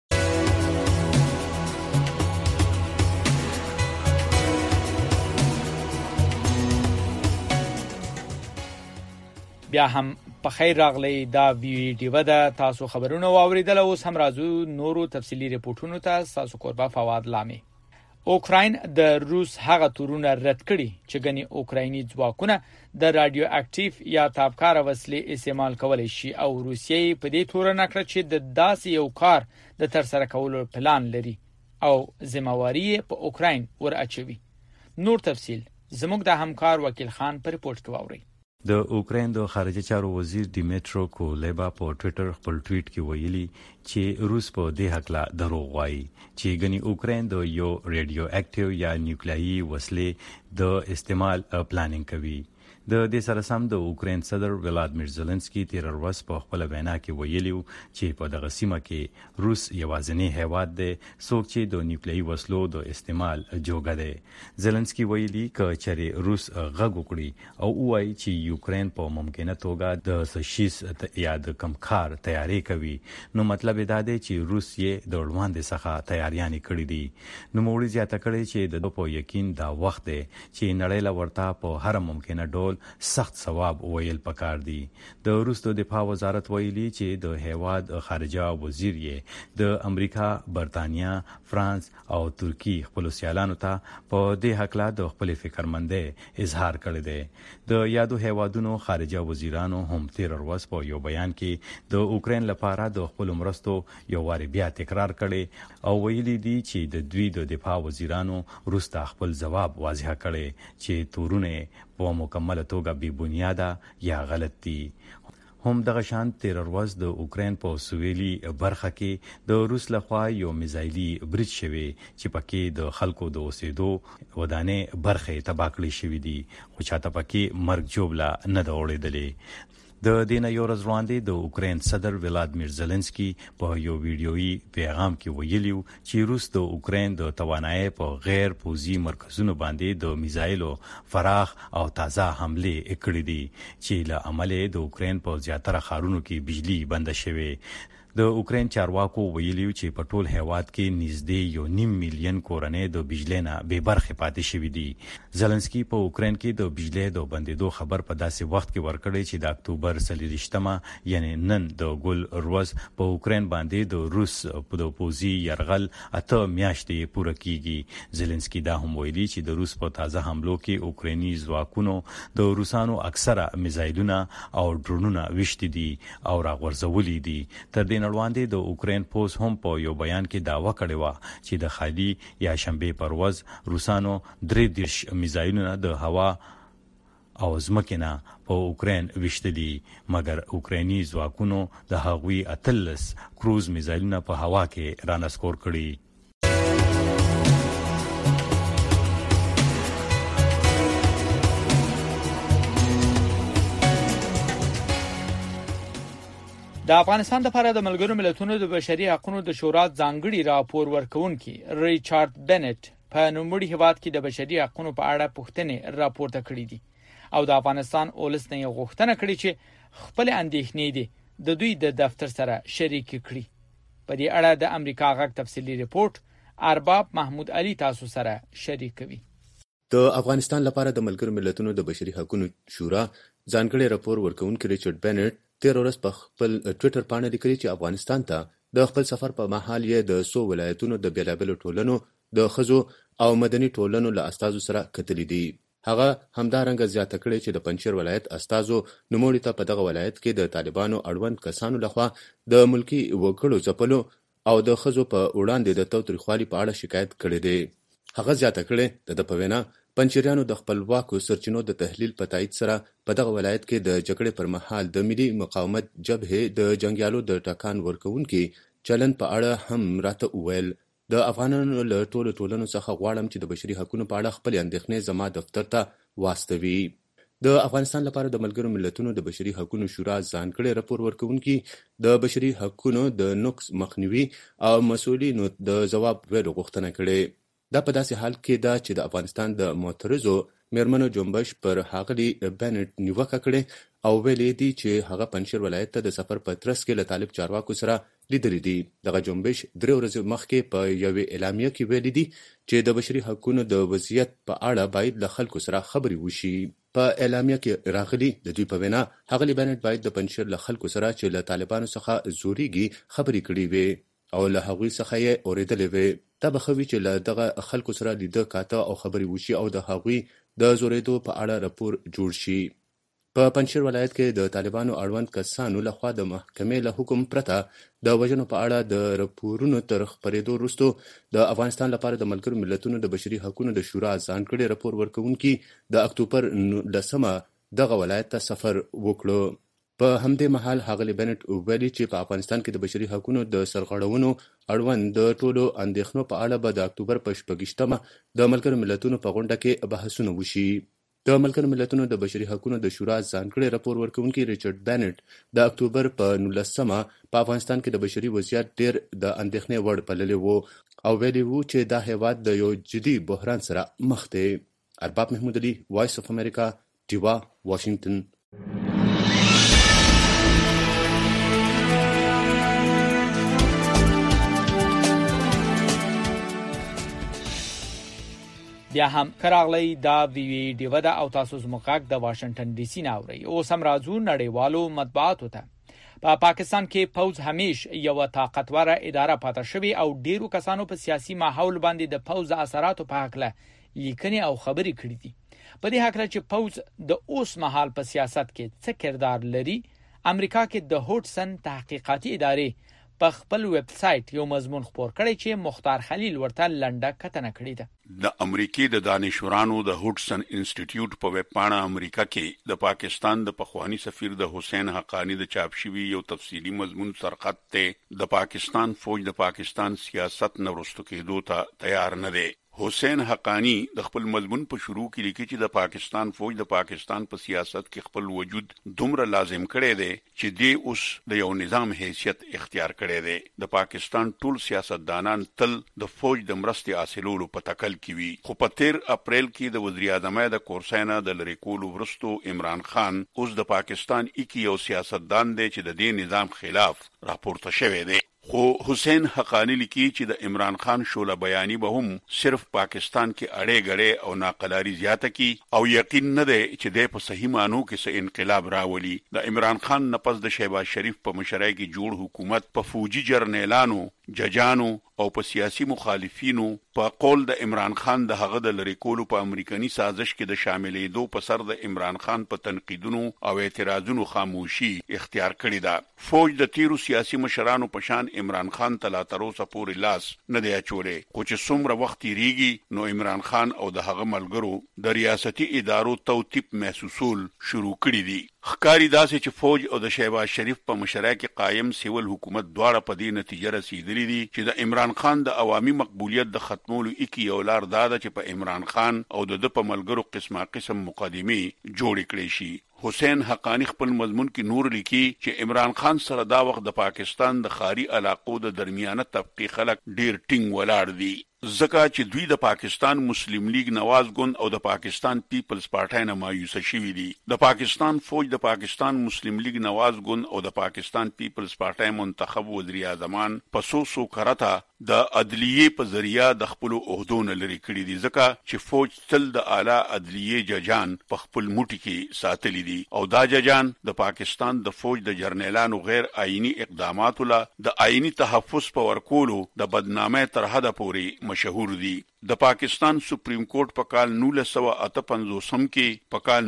بیا هم په خیر راغلی. دا ویډیو ده، تاسو خبرونه واوریدل، اوس هم راځو نورو تفصیلی ریپورتونو ته. تاسو قربا فواد لامي. اوکراین د روس هغه تورونه رد کړي چې ګني اوکرایني ځواکونه د رادیو اکټیو یا تابکار وسلې استعمال کولای شي او روسیې په دې تورنه کړ چې د داسې یو کار د ترسره کولو پلان لري او ذمہواری په اوکراین ور اچوي. نور تفصیل زموږ د همکار وکیل خان پر ریپورت کې واوري. د اوکراین د خارجه چارو وزیر دیمیترو کولیبا په ټوئیټر خپل ټویټ کې ویلي چې روس په دې حق لا دروغ وایي چې ګني اوکراین د یو رادیو اکټیو یا نیوکلیایي وسلې د استعمال پلانینګ کوي. د دې سره سم د اوکراین صدر ولادیمیر زيلنسکي تیر ورځ په خپل وینا کې ویلي چې په دغه سیمه کې روس یوازینی هیواد دی څوک چې د نیوکلیایي وسلو د استعمال جوګه دی. زيلنسکي ویلي چې چېرې روس غږ وکړي او وایي چې یوکراین په ممکنه توګه د سشیس یا د کمکار تیاری کوي، نو مطلب دا دی چې روس یې د وړاندې څخه تیاریانې کړې دي. نو موږ زیاته کړی چې د په یقین دا وخت دی چې نړۍ لا ورته په هر ممکنه ډول ډول سخت ثواب ویل پکار دی. د روس د دفاع وزارت ویلي چې د هیواد خارجه وزیر یې د امریکا، برتانیا، فرانس او ترکی خپل سیالانو ته په دې حق لا د خپل فکرمندۍ اظهار کړی دی. د یادو هیوادونو خارجه وزیرانو هم تیر ورځ په یو بیان کې د اوکراین لپاره د خپل مرستو یو واری بیا تکرار کړي او ویلي دي چې د دوی د دفاع وزیرانو روس ته خپل ځواب واضح کړي چې تورونه په مکمله توګه بې بنیاده یا غلط دي. هم دغه شان تیر ورځ د اوکراین په سویلي برخه کې د روس لخوا یو میزایلي برج شوی چې پکې د خلکو د اوسېدو ودانې برخه تباه کړې شوې دي خو چاته پکې مرګ جوړه نه دا وړېدلې. د دینه یو ورځ وړاندې د اوکراین صدر ولادیمیر زيلنسکي په یو ویډیويي پیغام کې ویلیو چې روس د اوکراین د توانایي په غیر پوزي مرکزونو باندې د میزایلو فراخ او تازه حمله کړې دي چې له امله د اوکراین په زیاتره ښارونو کې بجلی بند شوه. د اوکراین چارواکو ویلیو چې په ټول هیواد کې نږدې 1.5 میلیون کورنۍ د بجلی نه بې برخې پاتې شوي دي. زيلنسکي په اوکراین کې د بجلی د بندېدو خبر په داسې وخت کې ورکړی چې د اکتوبر 23 یعنی نن د ګل ورځ په اوکراین باندې د روس په پوزي يرغل 8 میاشتې پوره کیږي. زيلنسکي دا هم ویلي چې د روس په تازه حملو کې اوکرایني ځواکونو د روسانو اکثره میزایلونه او ډرونونه وشتي دي او راغورځولي دي. تر دې نړواندې د اوکراین پوز هم په یو بیان کې داوا کړې و چې د خالي یا شنبه پر ورځ روسانو 3 میزایلونه د هوا او ځمکنه په اوکراین وشتلي مګر اوکرایني ځواکونو د هغوی 13 کروز میزایلونه په هوا کې رانسکور کړي. د افغانستان لپاره د ملګرو ملتونو د بشري حقوقو د شورا ځانګړي راپور ورکونکي ریچارډ بنټ په نوموړي هیواد کې د بشري حقوقو په اړه پوښتنې راپورته کړې دي او د افغانستان اولس نه غوښتنه کړې چې خپل اندېښنې دي د دوی د دفتر سره شریک کړي. په دې اړه د امریکا غږ تفصیلي ریپورت ارباب محمود علي تاسو سره شریک کوي. د افغانستان لپاره د ملګرو ملتونو د بشري حقوقو شورا ځانګړي راپور ورکونکي ریچارډ بنټ تیر ورځ په خپل ټوئیټر باندې لیکلي چې افغانستان ته د خپل سفر په مهال یې د سو ولایتونو د بیلابلو ټولنو د خزو او مدني ټولنو له استازو سره کتلې دي. هغه همدارنګه زیاته کړې چې د پنځیر ولایت استازو نوموړي ته په دغه ولایت کې د طالبانو اړوند کسانو لخوا د ملکی وګړو ځپلو او د خزو په وړاندې د تاوتریخوالي په اړه شکایت کړی دی. هغه زیاته کړې د په وینا پنځیریانو د خپلواکو سرچینو د تحلیل په تایید سره په دغه ولایت کې د جګړې پر مهال د ملي مقاومت جبهې د جنگیالو د ټاکان ورکونکي چلن په اړه هم راته وویل. د افغانانو له ټولو ټولنو څخه غواړم چې د بشري حقوقو په اړه خپل اندېښنې زما دفتر ته واستوي. د افغانستان لپاره د ملګرو ملتونو د بشري حقوقو شورا ځانګړي راپور ورکونکي د بشري حقوقو د نقص مخنیوي او مسؤلینو د ځواب ویلو غوښتنه کړې. دا په داسې حال کې ده چې د افغانستان د معترضو میرمنو جنبش پر هغلي بنټ نیوکه کړې او ویلي دي چې هغه پنځیر ولایت ته د سفر په ترڅ کې له طالب چارواکو سره لیدلي دي. دغه جنبش 3 ورځې مخکې په یوې اعلامیه کې ویلي دي چې د بشري حقوقو د وضعیت په اړه باید له خلکو سره خبرې وشي. په اعلامیه کې راغلي د دوی په وینا هغلي بنټ باید د پنځیر له خلکو سره چې له طالبانو څخه زوريږي خبرې کړې وي او له هغوی څخه یې اورېدلې وي. دا به خوي چې له دغه خلکو سره لیده کاته او خبرې وشي او د هغوی د زورېدو په اړه راپور جوړ شي. په پنځیر ولایت کې د طالبانو اړوند کسانو لخوا د محکمې له حکم پرته د وژنو په اړه د راپورونو تر خپرېدو وروسته د افغانستان لپاره د ملګرو ملتونو د بشري حقوقو د شورا ځانګړي راپور ورکونکي د اکتوبر 10 دغه ولایت ته سفر وکړو. په همدې مهال هغلي بنټ ویلي چې په افغانستان کې د بشري حقوقو د سرغړونو اړوند د ټولو اندېښنو په اړه به د اکتوبر په 28 د ملګرو ملتونو په غونډه کې بحثونه وشي. د ملګرو ملتونو د بشري حقوقو د شورا ځانګړي راپور ورکونکي ریچارډ بنټ د اکتوبر په 19 په افغانستان کې د بشري وضعیت ډېر د اندېښنې وړ بللی وو او ویلي وو چې دا هیواد د یو جدي بحران سره مخ دی. ارباب محمود علي، وایس اف امریکا، ډیوا، واشنگټن. بیا هم کراغلی دا وی ډیو دا او تاسو زموږ د واشنگټن ډي سي ناوړي او سم راځو نړیوالو مطبوعاتو ته پاکستان کې پوز همیش یو طاقتوره اداره پاتې شوی او ډیرو کسانو په سیاسي ماحول باندې د پوز اثراتو په حق له لیکنې او خبرې کړې دي. په دې حق چې پوز د اوس مهال په سیاست کې څه کردار لري، امریکا کې د هوټسن تحقیقاتي ادارې په خپل ویب سټ یو مضمون خپور کړی چې مختار خلیل ورته لنډه کتنه کړې ده. د امریکای د دانشورانو د هوټسن انسټیټیوټ په ویب پاڼه امریکا کې د پاکستان د پخوانی سفیر د حسین حقانی د چاپ شوی یو تفصیلی مضمون سرخط ته د پاکستان فوج د پاکستان سیاست نه ورستو کېدو ته تیار نه دی. حسین حقانی د خپل مضمون په شروع کې لیکي چې د پاکستان فوج د پاکستان په سیاست کې خپل وجود دومره لازم کړی دی چې دی اوس د یو نظام حیثیت اختیار کړی دی. د پاکستان ټول سیاستدانان تل د فوج د مرستې حاصلولو په تکل کې وي، خو په 13 اپریل کې د وزیر اعظم د کورسینا د لری کولو ورستو عمران خان اوس د پاکستان اکی یو سیاستدان دی چې د دې نظام خلاف راپورته شوی دی. خو حسین حقانی لیکي چې د عمران خان شوله بیانی به هم صرف پاکستان کې اړې غړې او ناقلاری زیاته کی او یقین نه دی چې د په صحیح مانو کې څه انقلاب راولي. د عمران خان نفس د شهباز شریف په مشرۍ کې جوړ حکومت په فوجي جرنیلانو، ججانو او په سیاسي مخالفینو په قول د عمران خان د هغه د لری کولو په امریکایي سازش کې د شاملېدو په سر د عمران خان په تنقیدونو او اعتراضونو خاموشي اختیار کړې ده. فوج د تیرو سیاسي مشرانو په شان عمران خان ته لا تر اوسه پورې لاس نه دی اچولی، خو چې څومره وخت تیریږي نو عمران خان او د هغه ملګرو د ریاستي ادارو توتیپ محسوسول شروع کړي دي. ښکاری داسې چې فوج او د شهباز شریف په مشرۍ کې قایم سیول حکومت دواړه په دې نتیجه رسیدلی دي چې د عمران خان د عوامي مقبولیت د ختمولو اکی یو لار دا ده چې په عمران خان او د په ملګرو قسم مقدمې جوړ کړي شي. حسین حقانی خپل مضمون کې نور لیکي چې عمران خان سره دا وخت د پاکستان د خاري علاقو د درمیانه طبقه خلک ډیر ټینګ ولاړ دي، ځکه چې دوی د پاکستان مسلم لیگ نواز ګوند او د پاکستان پیپلز پارټای نه مایوسه شوي دي. د پاکستان فوج د پاکستان مسلم لیگ نواز ګوند او د پاکستان پیپلز پارټای منتخب وزیر اعظمان په سو کرته د عدلیه په ذریعہ د خپل عہدونو لري کړی دي، ځکه چې فوج تل د اعلی عدلیه ججان په خپل موټي کې ساتلی دي او دا ججان د پاکستان د فوج د جرنیلانو غیر آئینی اقداماتو له د آئینی تحفظ په ورکولو د بدنامۍ تر حده پورې مشهور دي. د پاکستان سپریم کورټ په کال 1958 کې، په کال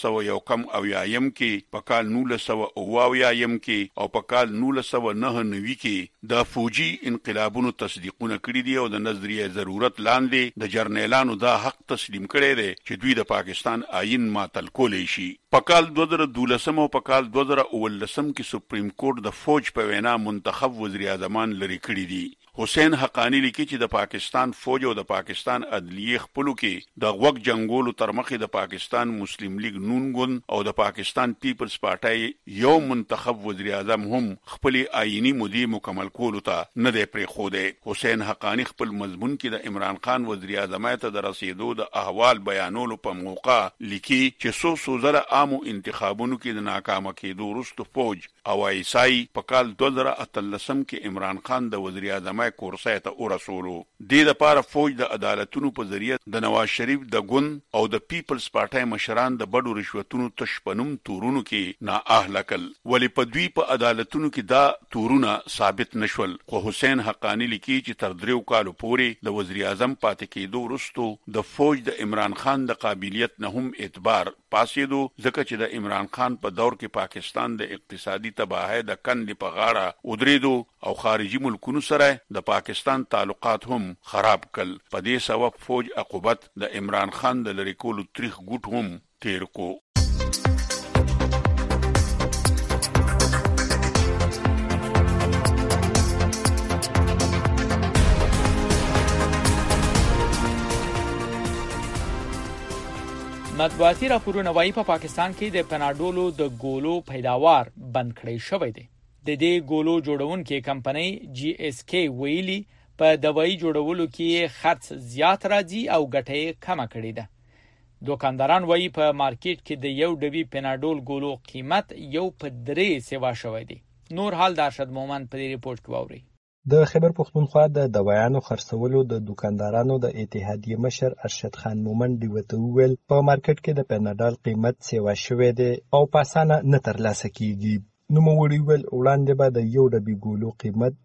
1991 کې، په کال 1988 کې او په کال 1999 کې د فوجي انقلابونو تصدیقونه کړی دي او د نظریه ضرورت لاندې د جرنیلانو دا حق تسلیم کړی دی چې دوی د پاکستان آئین معطل کولی شي. په کال 2012 او په کال 2019 کې سپریم کورټ د فوج په وینا منتخب وزیر اعظمان لري کړی دي. حسین حقانی لیکي چې د پاکستان فوج او د پاکستان عدلیه خپلو کې د غوږ جنگولو تر مخې د پاکستان مسلم لیگ نون ګوند او د پاکستان پیپلز پارټای یو منتخب وزیر اعظم هم خپل آئینی مودې مکمل کولو ته نه دی پرېښودی. حسین حقانی خپل مضمون کې د عمران خان وزیر اعظم ته د رسیدو د احوال بیانولو په موقع لیکي چې څو زره عامو انتخابونو کې د ناکامه کېدو وروسته فوج او ایسای په کال 2013 کې عمران خان د وزیر اعظم کورسای ته ورسولو. دې لپاره فوج د عدالتونو په ذریعہ د نواز شریف د ګوند او د پیپلز پارټای مشران د بډو رشوتونو تشپنم تورونو کې نااهله کړل، ولی په دوی په عدالتونو کې دا تورونه ثابت نشول. خو حسین حقانی لیکي چې تر 3 کالو پورې د وزیر اعظم پاتې کېدو وروسته د فوج د عمران خان د قابلیت نه هم اعتبار پاسېدو، ځکه چې د عمران خان په دور کې پاکستان د اقتصادي تباهۍ د کندې په غاړه ودرېدو او خارجي ملکونو سره د پاکستان تعلقات هم خراب کړل. په دې سبب فوج عقوبت د عمران خان د لری کولو تاریخ ګوټ هم تیر کو. مطبوعاتي راپورونه وايي په پاکستان کې د پناډولو د ګولو پیداوار بند کړی شوی دی. د دې ګولو جوړونکو کمپنۍ GSK ویلي په دوايي جوړولو کې خرڅ زیات راځي او ګټه کمه کړې ده. دوکانداران وايي په مارکیټ کې د یو ډبي پناډول ګولو قیمت یو په 3 سوا شوی دی. نور حال د ارشد مومن په دې ریپورت کې واوري. د خیبر پښتونخوا د دوايانو خرڅولو د دکاندارانو د اتحادیې مشر ارشد خان مومن ډیوته وویل په مارکیټ کې د پیناډال قیمت سیوا شوی دی او په اسانه نه ترلاسه کیږي. نوموړي ویل وړاندې به د یو ډبي ګولو قیمت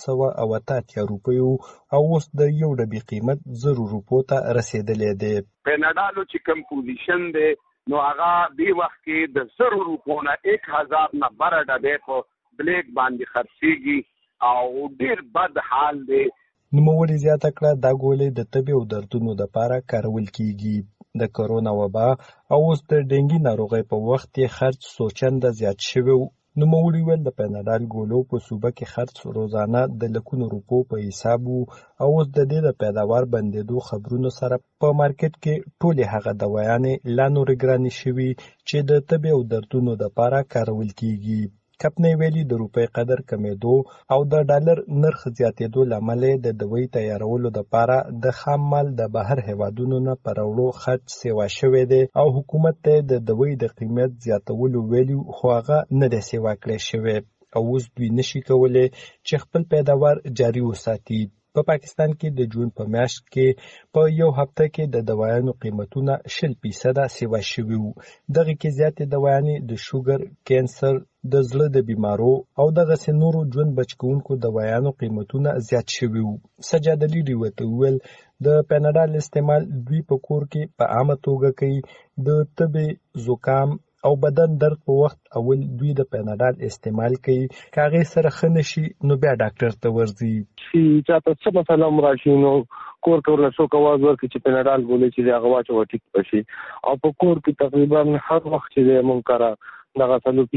288 روپیو او اوس د یو ډبي قیمت 0 روپو ته رسیدلی دی. پیناډالو چې کم پوزیشن دی نو هغه دی وخت کې د 0 روپو نه 1000 نه بره ډبې په بلیک باندې خرڅیږي او ډیر بد حال دی. نوموړي زیاته کړه دا ګولې د تبې او دردونو لپاره کارول کیږي. د کرونا وبا او اوس د ډینګي ناروغۍ په وخت کې خرڅ څو چنده زیات شوی. نوموړي ویل د پیناډال ګولو په صوبه کې خرڅ روزانه د لکونو روپو په حساب او اوس د دې د پیداوار بندېدو خبرونو سره په مارکیټ کې ټولې هغه دوايانې لا نورې ګرانې شوي چې د تبې او دردونو لپاره کارول کیږي. کپنې ویلي د روپۍ قدر کمیدو او د ډالر نرخ زیاتېدو له امله د دوی تیارولو لپاره د خام مال د بهر هیوادونو نه پر وړو خرڅ سیوا شوی دی او حکومت ته د دوی د قیمت زیاتولو ویلي خو هغه نه دی سیوا کړی شوی او اوس دوی نشي کولی چې خپل پیداوار جاري وساتي. په پاکستان کې د جون په میاشت کې په یو هفته کې د دوايانو قیمتونه 60% سیوا شوي وو. دغه کې زیاتې دوايانې د شوګر، کینسر، د زړه د بیمارو او دغسې نورو ژوند بچکوونکو دوايانو قیمتونه زیات شوي وو. سجاد علي ډیوته وویل د پیناډال استعمال دوی په کور کې په عامه توګه کوي. د تبې، زکام او بدن درد په وخت اول دوی د پیناډال استعمال کوي. که هغې سره ښه نشي نو بیا ډاکټر ته ورځي. چې چاته څه مسله هم راشي نو کور کې ورله څوک اواز ورکړي چې پیناډال ګولې چې دی هغه واچوه ټیک به شي. او په کور کې تقریبا هر وخت چې دی موږ کاره دغه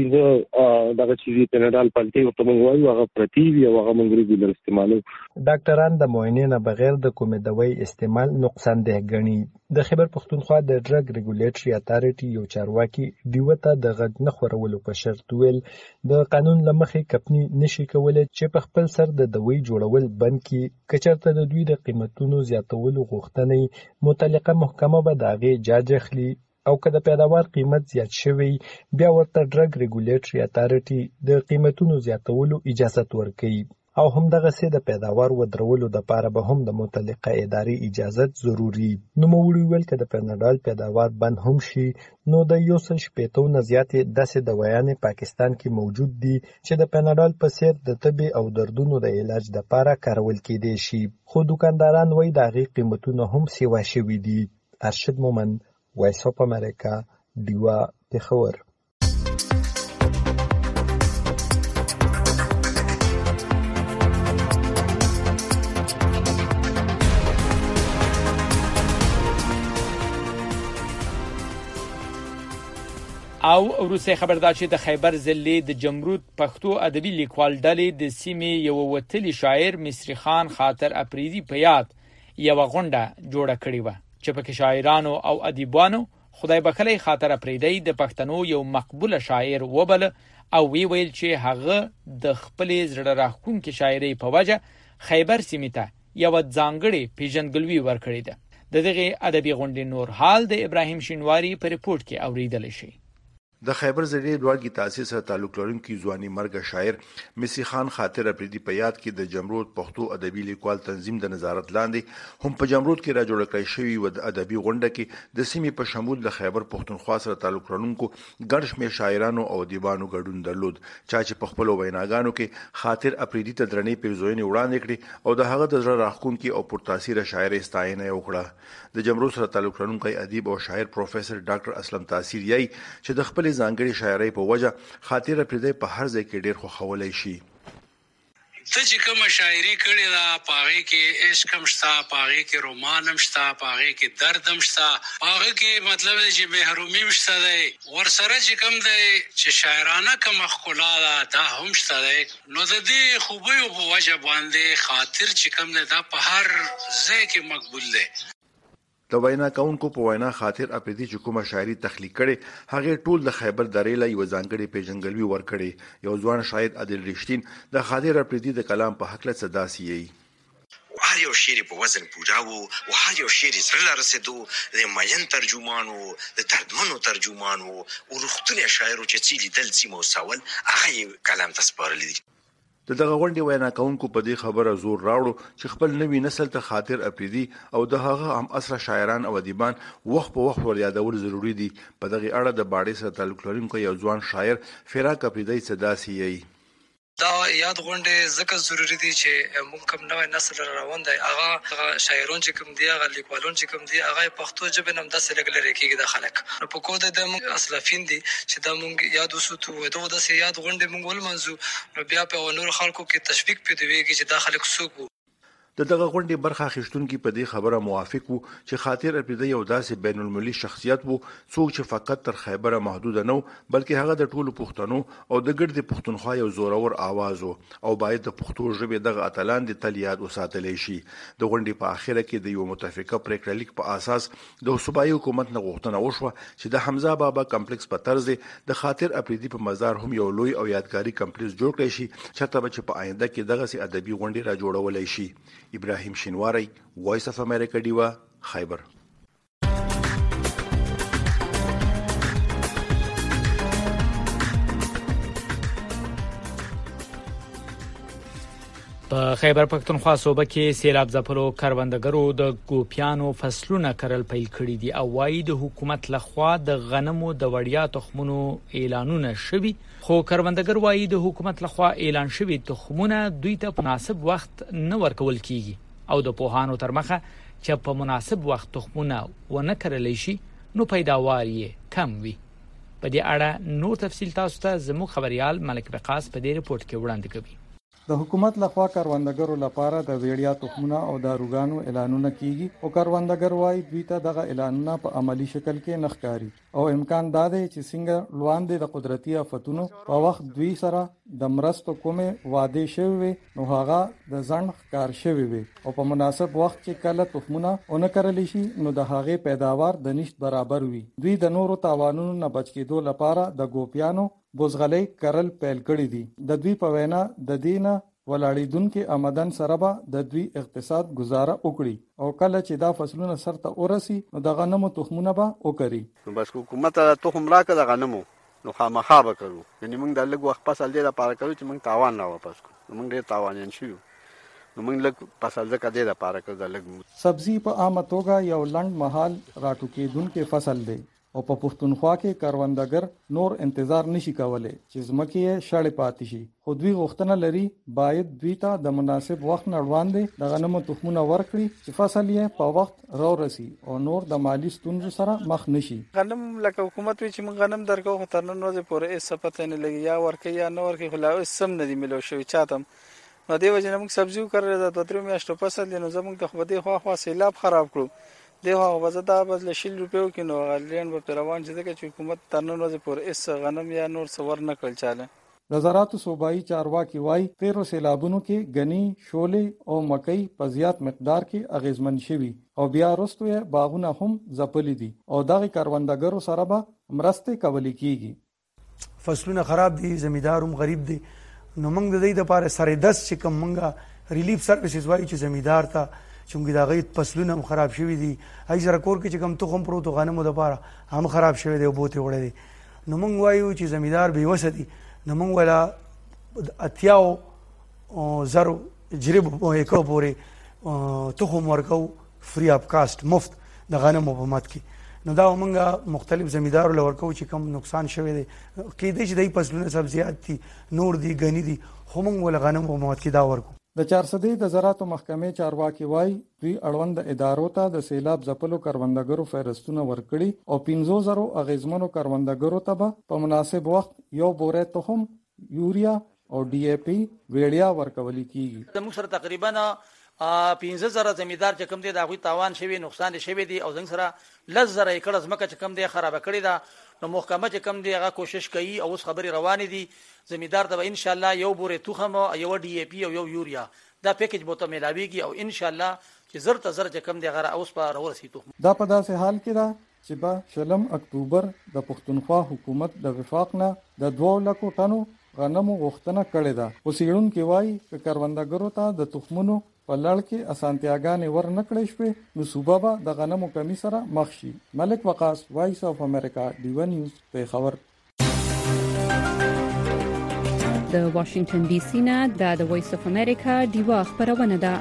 4-5 دغه چې پیناډال پلټې ورته موږ وایو هغه پرتې وي او هغه موږ ریګولر استعمالوو. ډاکټران د معاینې نه بغیر د کومې دوايي استعمال نقصاندeh ګڼي. د خیبر پښتونخوا د ډرګ ریګولیټري اتارټي یو چارواکي ډیوته د غږ نه خورولو په شرط ویل د قانون له مخې کمپنۍ نشي کولی چې په خپل سر د دوی جوړول بند کړي. که چېرته د دوی د قیمتونو زیاتولو غوښتنې متعلقه محکمه به د هغې جاج اخلي او که د پیداوار قیمت زیات شوی بیا ورته ډرګ ریګولیټري اتارټي د قیمتونو زیاتولو اجازت ورکوي او همدغسې د پیداوار ودرولو دپاره به هم د متعلقه ادارې اجازت ضروري. نوموړي ویل که د پیناډال پیداوار بند هم شي نو د 180 نه زیاتې داسې دوايانې پاکستان کې موجود دي چې د پیناډال په څیر د تبې او دردونو د علاج دپاره کارول کیدی شي. خو دکانداران وایي د هغې قیمتونه هم سیوا شوي دي. ارشد مومن، وایس اف امریکا، ډیوا، پېښور. او وروسته خبر دا چې د خیبر ضلع د جمرود پښتو ادبي لیکوال ډلې د سیمې یو وتلی شاعر مصری خان خاطر اپریدي په یاد یو غونډه جوړه کړې و چې پکې شاعرانو او ادیبانو خدای بخلی خاطر اپریدي د پښتنو یو مقبول شاعر وبل او ویل چې هغه د خپل زړه راښکونکي شاعري په وجه خیبر سیمې ته یو ځانګړي پیژندګلوي ورکړې ده. د دغه ادبي غونډې نور حال د ابراهیم شینواری په ریپورت کې اوریدل شي. د خیبر ضلع لوړګي تاسیس سره تعلق لرونکي ځواني مرګ شاعر مصری خان خاطر اپریدي په یاد کې د جمرود پښتو ادبي لیکوال تنظیم د نظارت لاندې هم په جمرود کې را جوړ کړی شوی و د ادبي غونډه کې د سیمې په شمول د خیبر پښتونخوا سره تعلق لرونکو ګڼ شمېر شاعرانو او ادیبانو ګډون درلود چې په خپل ویناګانو کې خاطر اپریدي ته درنې پیرزوینې وړاندې کړې او د هغه د زړه راښکونکي او پرتاثیر شاعر ستاینه وکړه. د جمرود سره تعلق لرونکي ادیب او شاعر پروفیسور ډاکټر اسلم تاثیر یای چې د خپل ځانګړي شاعرۍ په وجه خاطر اپریدي په هر ځای کې ډیر خوښولای شي. ته چې کوم شاعري کړې ده پاغه کې عشق هم شته، پاغه کې رومان هم شته، پاغه کې درد هم شته، پاغه کې مطلب چې محرومي هم شته دی، ورسره چې کوم دی چې شاعرانه کوم خلا ده دا هم شته دی. نو د دې خوبیو په وجه باندې خاطر چې کوم دی دا په هر ځای کې مقبول دی. د وینا کونکو په وینا خاطر اپریدي چې کومه شاعري تخلیق کړي هغه ټول د خیبر درې له یو ځانګړي پیژنګلوي ورکړي. یو ځوان شاعر عادل رښتین د خاطر اپریدي د کلام په حق له صداسي هر یو شعر په وزن پوجا وو او هر یو شعر سره رسیدو د ماین ترجمان وو د دردمنو ترجمان وو او رښتونی شاعر چې چيلي دل سیمو سوال هغه کلام تسپارل دي. دغه غونډې وینا کوونکو په دې خبره زور راوړو چې خپل نوي نسل ته خاطر اپریدي او د هغه هم اسره شاعران او ادیبان وخت په وخت ور یادول ضروری دي. په دغه اړه د باډي سره تعلق لرونکو یو ځوان شاعر فراق اپریدي صداسي یي دا یاد غونډه ځکه ضروری دي چې موږ کوم نوې نسل روان دی هغه شاعرون چې کوم دی هغه لیکوالون چې کوم دی هغه پښتو ژبه نم د سره لري کېږي د خلک نو په کوده د موږ اسلافین دي چې دا موږ یاد وسوتو دغه د یاد غونډه موږ ولمنځو نو بیا په نور خلکو کې تشویق پیدا ویږي چې دا خلک څوک دغه غونډې برخه اخیستونکي په دې خبره موافق وو چې خاطر اپریدي یو داسې بین المللي شخصیت وو څوک چې فقط تر خیبره محدود نه بلکې هغه د ټولو پښتنو او د ګرد پښتونخوا یو زورور आवाज وو او باید د پښتو ژبې دغه اتلان د تل یاد وساتل شي. د غونډې په اخره کې د یو متفقه پریکړه لیک په اساس د صوبایي حکومت نه غوښتنه وشوه چې د حمزه بابا کمپلیکس په طرز د خاطر اپریدي په مزار هم یو لوی او یادګاري کمپلیکس جوړ کړي شي چې په آینده کې دغه سي ادبي غونډې را جوړولای شي. ابراهیم شینواری وایس اف امریکا دیوا خیبر. په خیبر پښتونخوا صوبه کې سیلاب ځپلو کروندګرو د ګوپیانو فصلونه کرل پیل کړي دي او وايي د حکومت لخوا د غنمو د وړیا تخمونو اعلانونه شوي خو کروندګر وايي د حکومت لخوا اعلان شوي تخمونه دوی ته مناسب وخت نه ورکول کیږي او د پوهانو تر مخه چې په مناسب وخت تخمونه ونه کرل شي نو پیداوار یې کم وي. په دې اړه نور تفصیل تاسو ته زموږ خبريال ملک وقاص په دې رپورت کې وړاندې کوي. د حکومت لخوا کروندګرو لپاره د ویړیا تخمونه او داروګانو اعلانونه کیږي او کروندګر وايي دوی ته دغه اعلانونه په عملی شکل کې نه ښکاري او امکان دا دی چې څنګه لوان دي د قدرتي آفتونو په وخت دوی سره د مرستو کومه وعده شوی نو هغه د ځان ښکار شوی وي او په مناسب وخت کې کله تخمونه اون کړل شي نو د هغه پیداوار د نشټ برابر وي. دوی د نورو تاوانونو نه بچ کېدو لپاره د ګوپیانو بوزغلي کرل پیل کړی دي. د دوی په وینا د دینه ولاړیدونکو آمدن سره به د دوی اقتصاد گزاره وکړي او کله چې دا فصلونه سرته ورسي نو د غنمو تخمونه به وکړي. نو بس حکومت تخم راکړه د غنمو نو خامخا به کړو یعنی موږ د لږ وخت فصل دې لپاره کړو چې موږ تاوان نه واپس کړو نو موږ ډېر تاوانین شو نو موږ لږ فصل ځکه دې لپاره کړو د لږ سبزی په عامه توګه یو لنډ مهال راټوکېدونکو فصل دی او په پښتونخوا کې کروندګر نور انتظار نشي کولای چې ځمکې یې شړې پاتې شي خو دوی غوښتنه لري باید دوی ته د مناسب وخت نه وړاندې د غنمو تخمونه ورکړي چې فصل یې په وخت راورسي او نور د مالی ستونزو سره مخ نشي. غنم لکه حکومت وی چې موږ غنم درکو خو تر نن ورځې پورې هیڅ پته نه لګي یا ورکه یا نه ورکه خو لا سم نه دی ملو شوی چاتم نو دی وجه موږ سبزیو کړل د 2-3 میاشتو فصل دی نو زموږ د خو دې خوا سیلاب خراب کړو دیغه وزدا بس ل 100 روپیو کې نو غلین په روان چې حکومت تر نن ورځې پورې اس غنم یا نور څور نه کړل چاله. د زراعت صوبایي چارواکي وايي 13 سیلابونو کې غني شولې او مکئی په زیات مقدار کې اغیزمن شوي او بیا وروسته باغونه هم ځپلي دي او دغه کروندګرو سره به مرسته کوي کیږي. فصلونه خراب دي زمیداروم غریب دي نو موږ د دې لپاره سره 10 چې کوم موږ ریلیف سرویسز وایي چې زمیدار ته چې دا غي فصلونه خراب شوي دي هي سره کور کې چې کم تخم پروت غنمو د لپاره هم خراب شوي دي او بوته وړي دي نو موږ وایو چې زمیدار به وسدي نو موږ ولا اتیاو زرو جریب په پورې تخم ورکو فری اف کاست مفت د غنمو په مات کې نو دا موږ مختلف زمیدارو لورکو چې کم نقصان شوي دي کې دي چې دای فصلونه سبزیات دي نور دي غنی دي خو موږ ول غنمو په مات کې دا ورکو. د 400 د زراعت محکمې چارواکي وايي دوی اړوند ادارو ته د سیلاب ځپلو کروندګرو فهرستونه ورکړي او 500 اغیزمنو کروندګرو ته په مناسب وخت یو بوره تخم یوریا او ډي اي پي ویړیا ورکول کیږي. د موږ سره تقریبا 15000 زمیدار چې کوم دي دا غوي تاوان شوی نقصان شوی دي او څنګه سره لزر ایکړه ځمکه چې کوم دي خراب کړی دا نو محکمه چې کوم دی هغه کوشش کوي او اوس خبري روانې دي زمیدار ته ان شاء الله یو بوره تخم او یو ډي اي پي او یو یوریا دا پیکیج بوته ملاويږي او ان شاء الله چې زر ته زر چې کوم دی هغه اوس په ورسي تخم دا په داسې حال کې دا چې په 16 اکتوبر د پښتونخوا حکومت د وفاق نه د 2 لک ټنو غنمو غوښتنه کړې ده. وسیړون کې وایي چې کروندګرو ته د تخمونو په لړ کې اسانتیاګانې ور نکړې شوې نو صوبه به د غنمو کمی سره مخ شي. ملک وقاص وایس اف امریکا ډیو نیوز په خبر. د واشنگټن ډي سي نه د وایس اف امریکا دیوا خبرونه ده.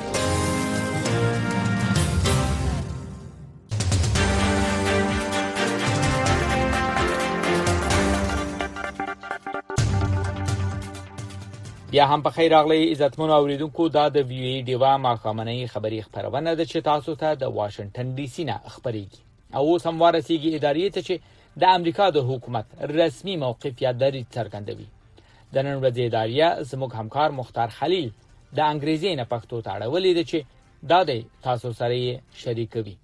بیا هم په خیر راغلی عزتمنو اوریدونکو. دا د وی ای دیوا ماخامنۍ خبری خبرونه ده چې تاسو ته د واشنگټن ډي سي نه خبريږي. او اوس هم ورسیږي ادارې ته چې د امریکا د حکومت رسمي موقف یا دریځ څرګندوي. د نن ورځې ادارې زموږ همکار مختار خلیل د انګریزي نه پښتو ته اړولې ده چې دا د تاسو سره شریکوي.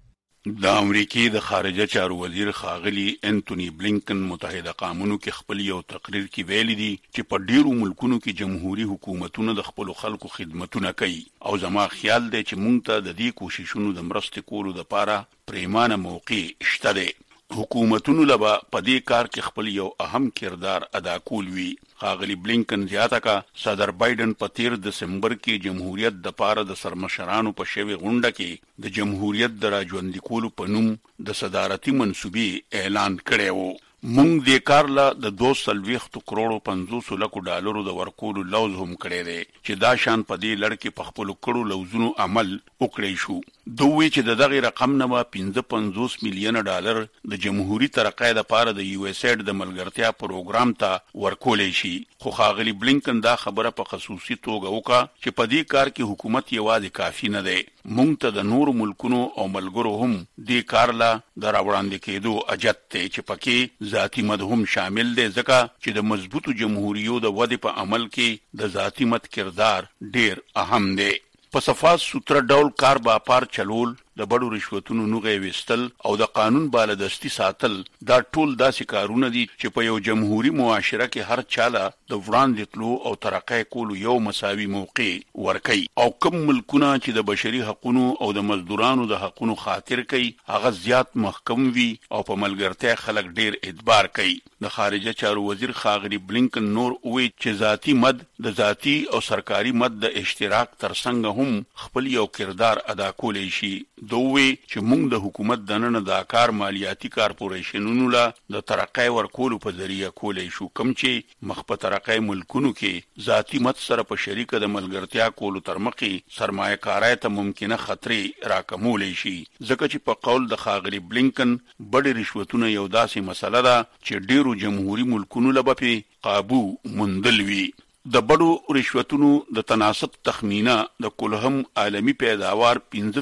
د امریکای د خارجه چارو وزیر خاغلی انټونی بلینکن متحده قومونو کې خپل یو تقریر کې ویلي دي چې په ډیرو ملکونو کې جمهوریت حکومتونه د خپل خلکو خدمتونه کوي او زما خیال دی چې مونږ ته د دې کوششونو د مرستې کولو لپاره پریمانه موقع شته دی. حکومتونو لبا په دې کار کې خپل یو اهم کردار ادا کول وی. خاغلی بلینکن زیاته کا صدر بایدن په 13 دسمبر کې جمهوریت د پاره د سرمشرانو په شوی غونډه کې د جمهوریت د راژوندي کولو په نوم د صدارتي منصوبې اعلان کړی وو. مونږ د کار لا د 240 کروڑ 50 لک ډالرو د ورکولو لوز هم کړی دی چې دا شان په دې لړ کې په خپل کړو لوزونو عمل وکړی شو. دوی چې دغه رقم نه 55 میلیون ډالر د جمهوریت ترقې د پاره د یو اس ایډ د ملګرتیا پروګرام ته ورکولې شي. خو خاغلی بلینکن دا خبره په خصوصي توګه وکړه چې په دې کار کې حکومت یوازې کافی نه دی. مونږ ته د نور ملکونو او ملګرو هم دې کار لا د راوړاندې کېدو اجت ته چې پکې ذاتی مد هم شامل دی ځکه چې د مضبوطو جمهوریتو د ودې په عمل کې د ذاتی مد کردار ډیر اهم دی. په صفات سوتره ډول کار با پار چلول، د بڑو رشوتونو نوغه وستل او د قانون بالادستی ساتل دا ټول داسې کارونه دي چې په یو جمهوریت معاشره کې هر چاله د وړاندې تلو او ترقې کولو یو مساوي موقع ورکي. او کوم ملکونه چې د بشري حقوقو او د مزدورانو د حقوقو خاطر کوي هغه زیات محکم وي او په ملګرتیا خلک ډیر اعتبار کوي. د خارجه چارو وزیر خاغلی بلینکن نور وی چې ذاتی مد د ذاتی او سرکاري مد د اشتراک ترڅنګ هم خپل یو کردار ادا کولی شي. دوی چې موږ د حکومت دننه د کار مالیاتي کارپوریشنونو لا د ترقې ورکولو په ذریعہ کولای شو، کوم چې مخ په ترقې ملکونو کې ذاتی مت سره په شریکه د ملګرتیا کولو ترمخې سرمایه کارۍ ته ممکنه خطرې راکمولای شي. ځکه چې په قول د خاغلی بلینکن بډې رشوتونه یو داسې مسله ده چې ډیرو جمهوریت ملکونو لپاره په قابو مندل وي. د بڑو رشوتونو د تناسب تخمینه د کلهم عالمی پیداوار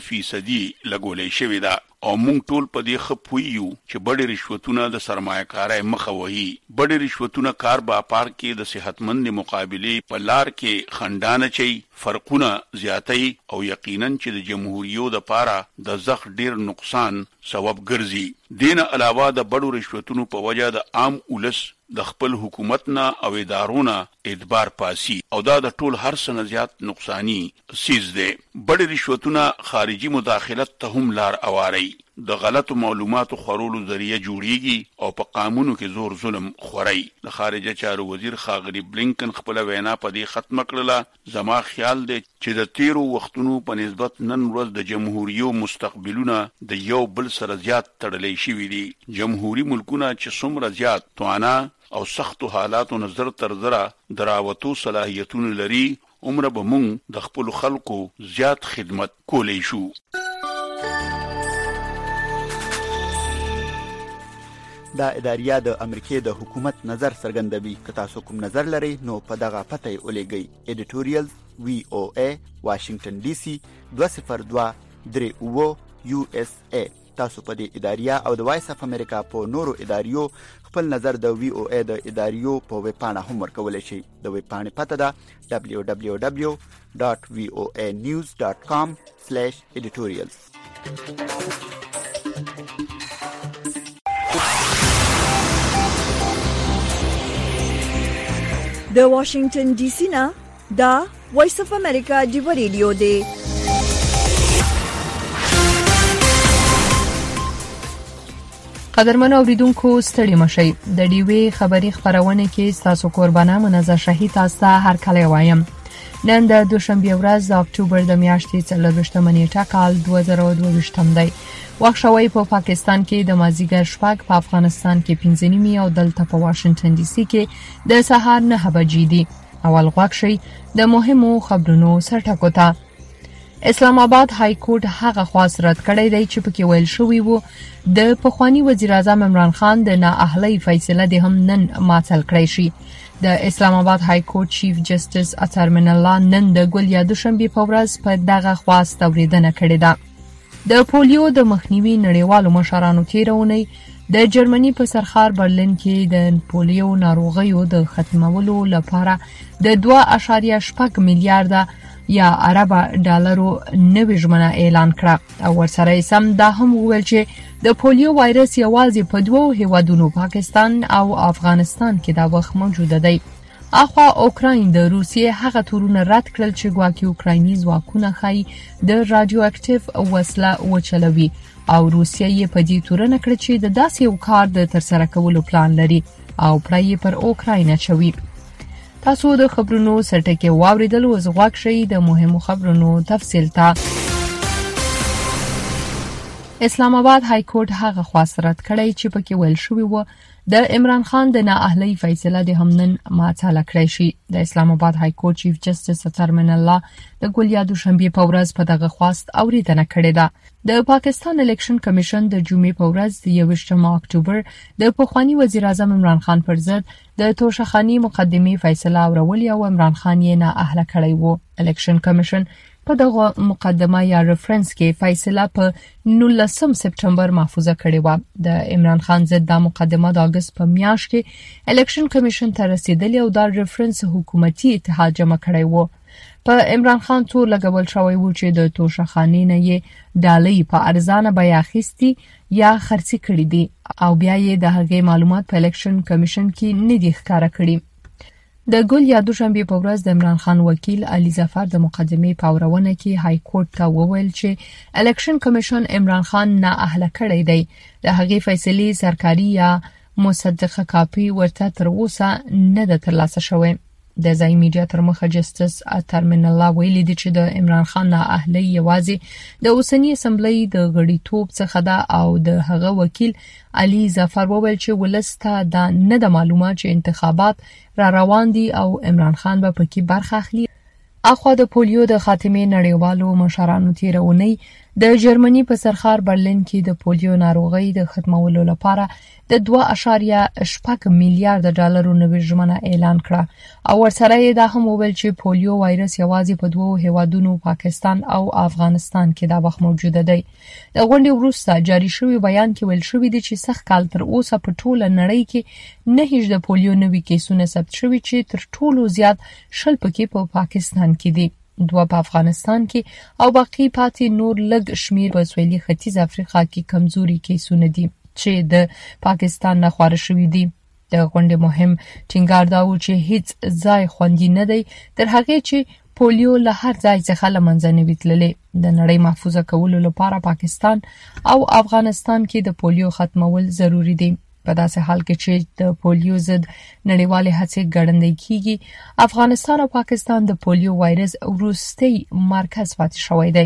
5% لګولې شوې ده او مونږ ټول په دې خپویو چې بډې رشوتونه د سرمایه‌کارۍ مخه وهي. بډې رشوتونه کار با پار کې د صحتمند مقابله په لار کې خندانه چي فرقونه زیاتې او یقینا چې د جمهوریت د پاره د زخ ډیر نقصان سبب ګرځي. دین علاوه د بډو رشوتونو په وجه د عام ولس د خپل حکومت نه او ادارونه اعتبار پاسي او دا د ټول هر څه زیات نقصانی سیز دی. بډې رشوتونه خارجي مداخلت ته هم لار اواري، د غلطو معلوماتو خورولو ذریعہ جوړیږي او په قانونو کې زور ظلم خوري. د خارجه چارو وزیر خاغلی بلینکن خپل وینا په دې ختم کړله. زما خیال دی چې د تیرو وختونو په نسبت نن ورځ د جمهوریت مستقبلونه د یو بل سره زیات تړلې شوي دي. جمهوریت ملکونه چې څومره زیات توانا او سختو حالاتو نظر تر زره دراوتو صلاحیتونه لري، عمره به مونږ د خپل خلکو زیات خدمت کولی شو. دا اداریا د امریکای د حکومت نظر څرګندوي. که تاسو کوم نظر لرئ نو په دغه پته یې ولېږئ. ایډیټوریال VOA واشنگټن ډي سي 20238 USA. تاسو په دې اداریا او د وایس اف امریکا په نورو اداریو خپل نظر د VOA د اداریو په ویب پاڼه هم ورکولی شئ. د ویب پاڼې پته ده www.voanews.com/editorials. د واشنگټن ډي سي نه دا وایس اف امریکا دی ریډیو دی. قدرمن اوریدونکو ستړي مشئ. د ډیوی خبری خبرونه کې تاسو قربانه منظر شهید تاسو هر کله وایم. نن د دوشنبه ورځ د اکتوبر د میاشتې 24 نیټه کال 2022 دی. وخت شوی په پاکستان کې د مازیګر شپږ، په افغانستان کې 5:30 او دلته په واشنگټن ډي سي کې د سهار 9 بجې دي. اول غواړ شي د مهمو خبرونو سرټکو ته. اسلام آباد های کورټ هغه خواست رد کړی دی چې پکې ویل شوی وو د پخوانی وزیر اعظم عمران خان د نااهلۍ فیصله د هم نن معطل کړی شي. د اسلام آباد های کورټ چیف جسټس اطهر من الله نن د ګل یا دوشنبه په ورځ په دغه خواست اوریدنه کړې ده. د پولیو د مخنیوي نړیوالو مشرانو تیرونی د جرمني په سرخار برلین کې د پولیو ناروغیو د ختمولو لپاره د 2.8 میلیارډ یا عربه ډالرو نوې ژمنه اعلان کړه او ورسره سم دا هم وویل چې د پولیو وایرس یوازې په 2 هیوادونو پاکستان او افغانستان کې دا وخت موجود دی. اخوا اوکراین د روسیې هغه تورونه رد کړل چې ګواکې اوکرایني ځواکونه ښایي د رادیو اکټیو وسله وچلوي او روسیه یې په دې تورنه کړ چې د داسې یو کار د ترسره کولو پلان لري او پرې پر اوکراین اچوي. تاسو د خبرونو سرټکي واوریدل او زغواک شي د مهمو خبرونو تفصیل ته. اسلام آباد های کورټ هغه خواست رد کړی چې پکې ویل شوی و د عمران خان د نااهلۍ فیصله د هم نن معطل کړی شي. د اسلام آباد های کورټ چیف جسټس اطهر من الله د ګل یا دوشنبه په ورځ په دغه خواست اوریدنه کړې ده. د پاکستان الیکشن کمیشن د جمعې په ورځ د 21 اکتوبر د پخوانی وزیر اعظم عمران خان پر ضد د توشخانی مقدمه فیصله اورولې او عمران خان یې نااهله کړی وو. الیکشن کمیشن په دغه مقدمه یا ریفرنس کې فیصله په 19 سپټمبر محفوظه کړې و. د عمران خان ضد د مقدمه د اگست په میاشت کې الیکشن کمیشن ته رسیدلی او د ریفرنس حکومتي اتحاد جمع کړی وو. په عمران خان تور لګول شوی و چې د توشخانی نه یې ډالۍ په ارزانه بیه اخیستي یا خرڅي کړې دي او بیا یې د هغې معلومات په الیکشن کمیشن کې نه دي ښکاره کړي. د ګل یا دوشنبه په ورځ د عمران خان وکیل علي ظفر د مقدمې په اورونه کې های کورټ ته وویل چې الیکشن کمیشن عمران خان نااهله کړی دی. د هغې فیصلې سرکاري یا مصدقه کاپي ورته تر اوسه نه ده ترلاسه شوې. د ځای میډیا تر مخه جسټس اطهر من الله ویلي دی چې د عمران خان نااهلۍ یوازې د اوسنی اسمبلی د غړیتوب څخه ده او د هغه وکیل علي ظفر وویل چې ولسته دا نه د معلومات چې انتخابات را روان دي او عمران خان به پکې برخه اخلي. اخوا د پولیو د خاتمې نړیوالو مشرانو تیرونی د جرمني په سرخار برلین کې د پولیو ناروغي د ختمولو لپاره د 2.8 میلیارډ ډالرو نوې ژمنه اعلان کړه او ورسره یې دا هم وویل چې پولیو وایرس یوازې په 2 هیوادونو پاکستان او افغانستان کې دا وخت موجود دی. د غونډې وروسته جاری شوی بیان کې ویل شوی دی چې سخت کال تر اوسه په ټوله نړۍ کې 9 د پولیو نوې کیسونه ثبت شوي چې تر ټولو زیات 10 پکې په پاکستان کې دي، 2 په افغانستان کې او باقی پاتې نور لږ شمیر په سویلي ختیځ افریقا کې کمزوري کیسونه دي چې د پاکستان نه خور شوي دي. د غونډې مهم ټینګار دا و چې هیڅ ځای خوندي نه دی تر هغه چې پولیو له هر ځای څخه لمنځه نه وي تللی. د نړۍ محفوظه کولو لپاره پاکستان او افغانستان کې د پولیو ختمول ضروری دي. په داسې حال کې چې د پولیو ضد نړیوالې هڅې ګړندۍ کیږي، افغانستان او پاکستان د پولیو وایرس وروستی مرکز پاتې شوی دی.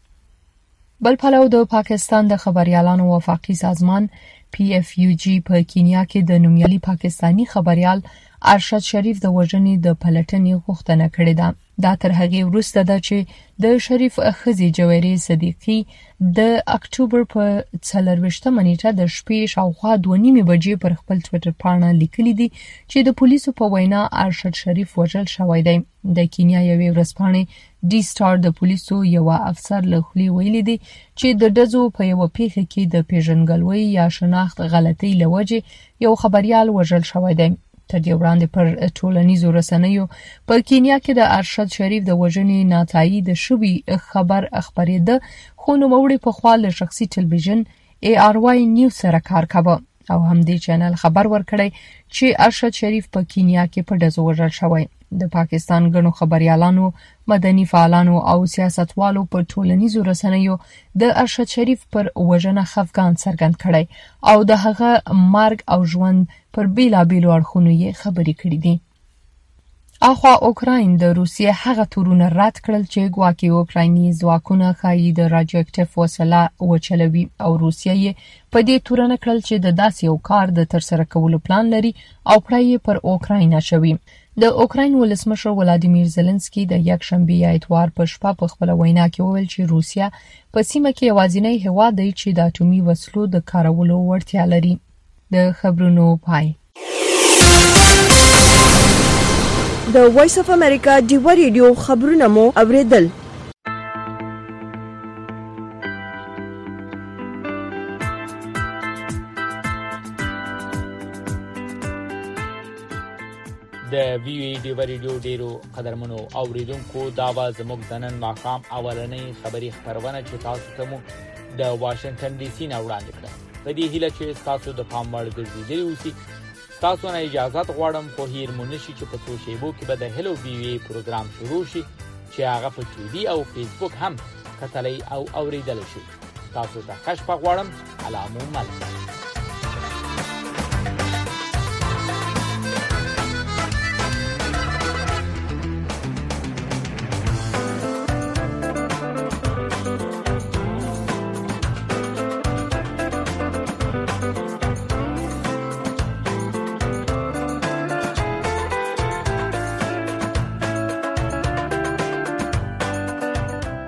بل پلو د پاکستان د خبريالانو وفاقي سازمان PFUG په کینیا کې د نومیالي پاکستانی خبريال ارشد شریف د وژنې د پلټنې غوښتنه کړې ده. دا تر هغې وروسته ده چې د شریف ښځې جوهري صدیقي د اکتوبر په 24 نیټه د شپې شاوخوا 2:30 بجې پر خپل ټویټر پاڼه لیکلي دي چې د پولیسو په وینا ارشد شریف وژل شوی دی. د کینیا یوې ورځپاڼې ډي سټار د پولیسو یو افسر له خولې ویلي دی چې د ډزو په یو پیښه کې د پیژنګلوۍ یا شناخت غلطۍ له وجې یو خبريال وژل شوی دی. تر دې وړاندې پر ټولنیزو رسنیو په کینیا کې د ارشد شریف د وژنې ناتایید شوی خبر خبرېده، خو نوموړي په خوا له شخصي ټلویزیون ARY نیوز سره کار کاوه او همدې چینل خبر ورکړی چې ارشد شریف په کینیا کې په ډزو وژل شوی. د پاکستان غنو خبريالانو، مدني فعالانو او سیاستوالو په ټولنیزو رسنیو د ارشد شریف پر وژنه خفګان څرګند کړی او د هغه مرګ او ژوند پر بیلابیلو اړخونو یې خبرې کړې دي. اخوا اوکراین د روسیې هغه تورونه رد کړل چې ګواکې اوکرایني ځواکونه ښایي د رادیو اکټیو وسله وچلوي او روسیه یې په دې تورونه کړل چې د داسې یو کار د ترسره کولو پلان لري او پرې پر اوکراین اچوي. د اوکراین ولسمشر ولادیمیر زيلنسکي د یک شنبه یا اتوار په شپه په خپل وینا کې وویل چې روسیا په سیمه کې یوازینی هیواد دی چې د اټومي وسلو د کارولو وړتیا لري. د خبرونو پای. د وایس اف امریکا ډیوا ریډیو خبرونه مو اوریدل. د وی ای ډیوا ریډیو ډیرو قدرمنو اوریدونکو دا و زموږ د نن ماښام اولنۍ خبری خبرونه چې تاسو ته مو د واشنگټن ډي سي نه وړاندې کړه. په دې هیله چې تاسو د پام وړ ګرځېدلي اوسئ. تاسو نه اجازه غواړم خو هیر مو نشي چې په څو شیبو کې به د هلو وی ای پروګرام شروع شي چې هغه په ټي وي او فیسبوک هم کتلای او اوریدل شي. تاسو ته ښه شپه غواړم. علامو مل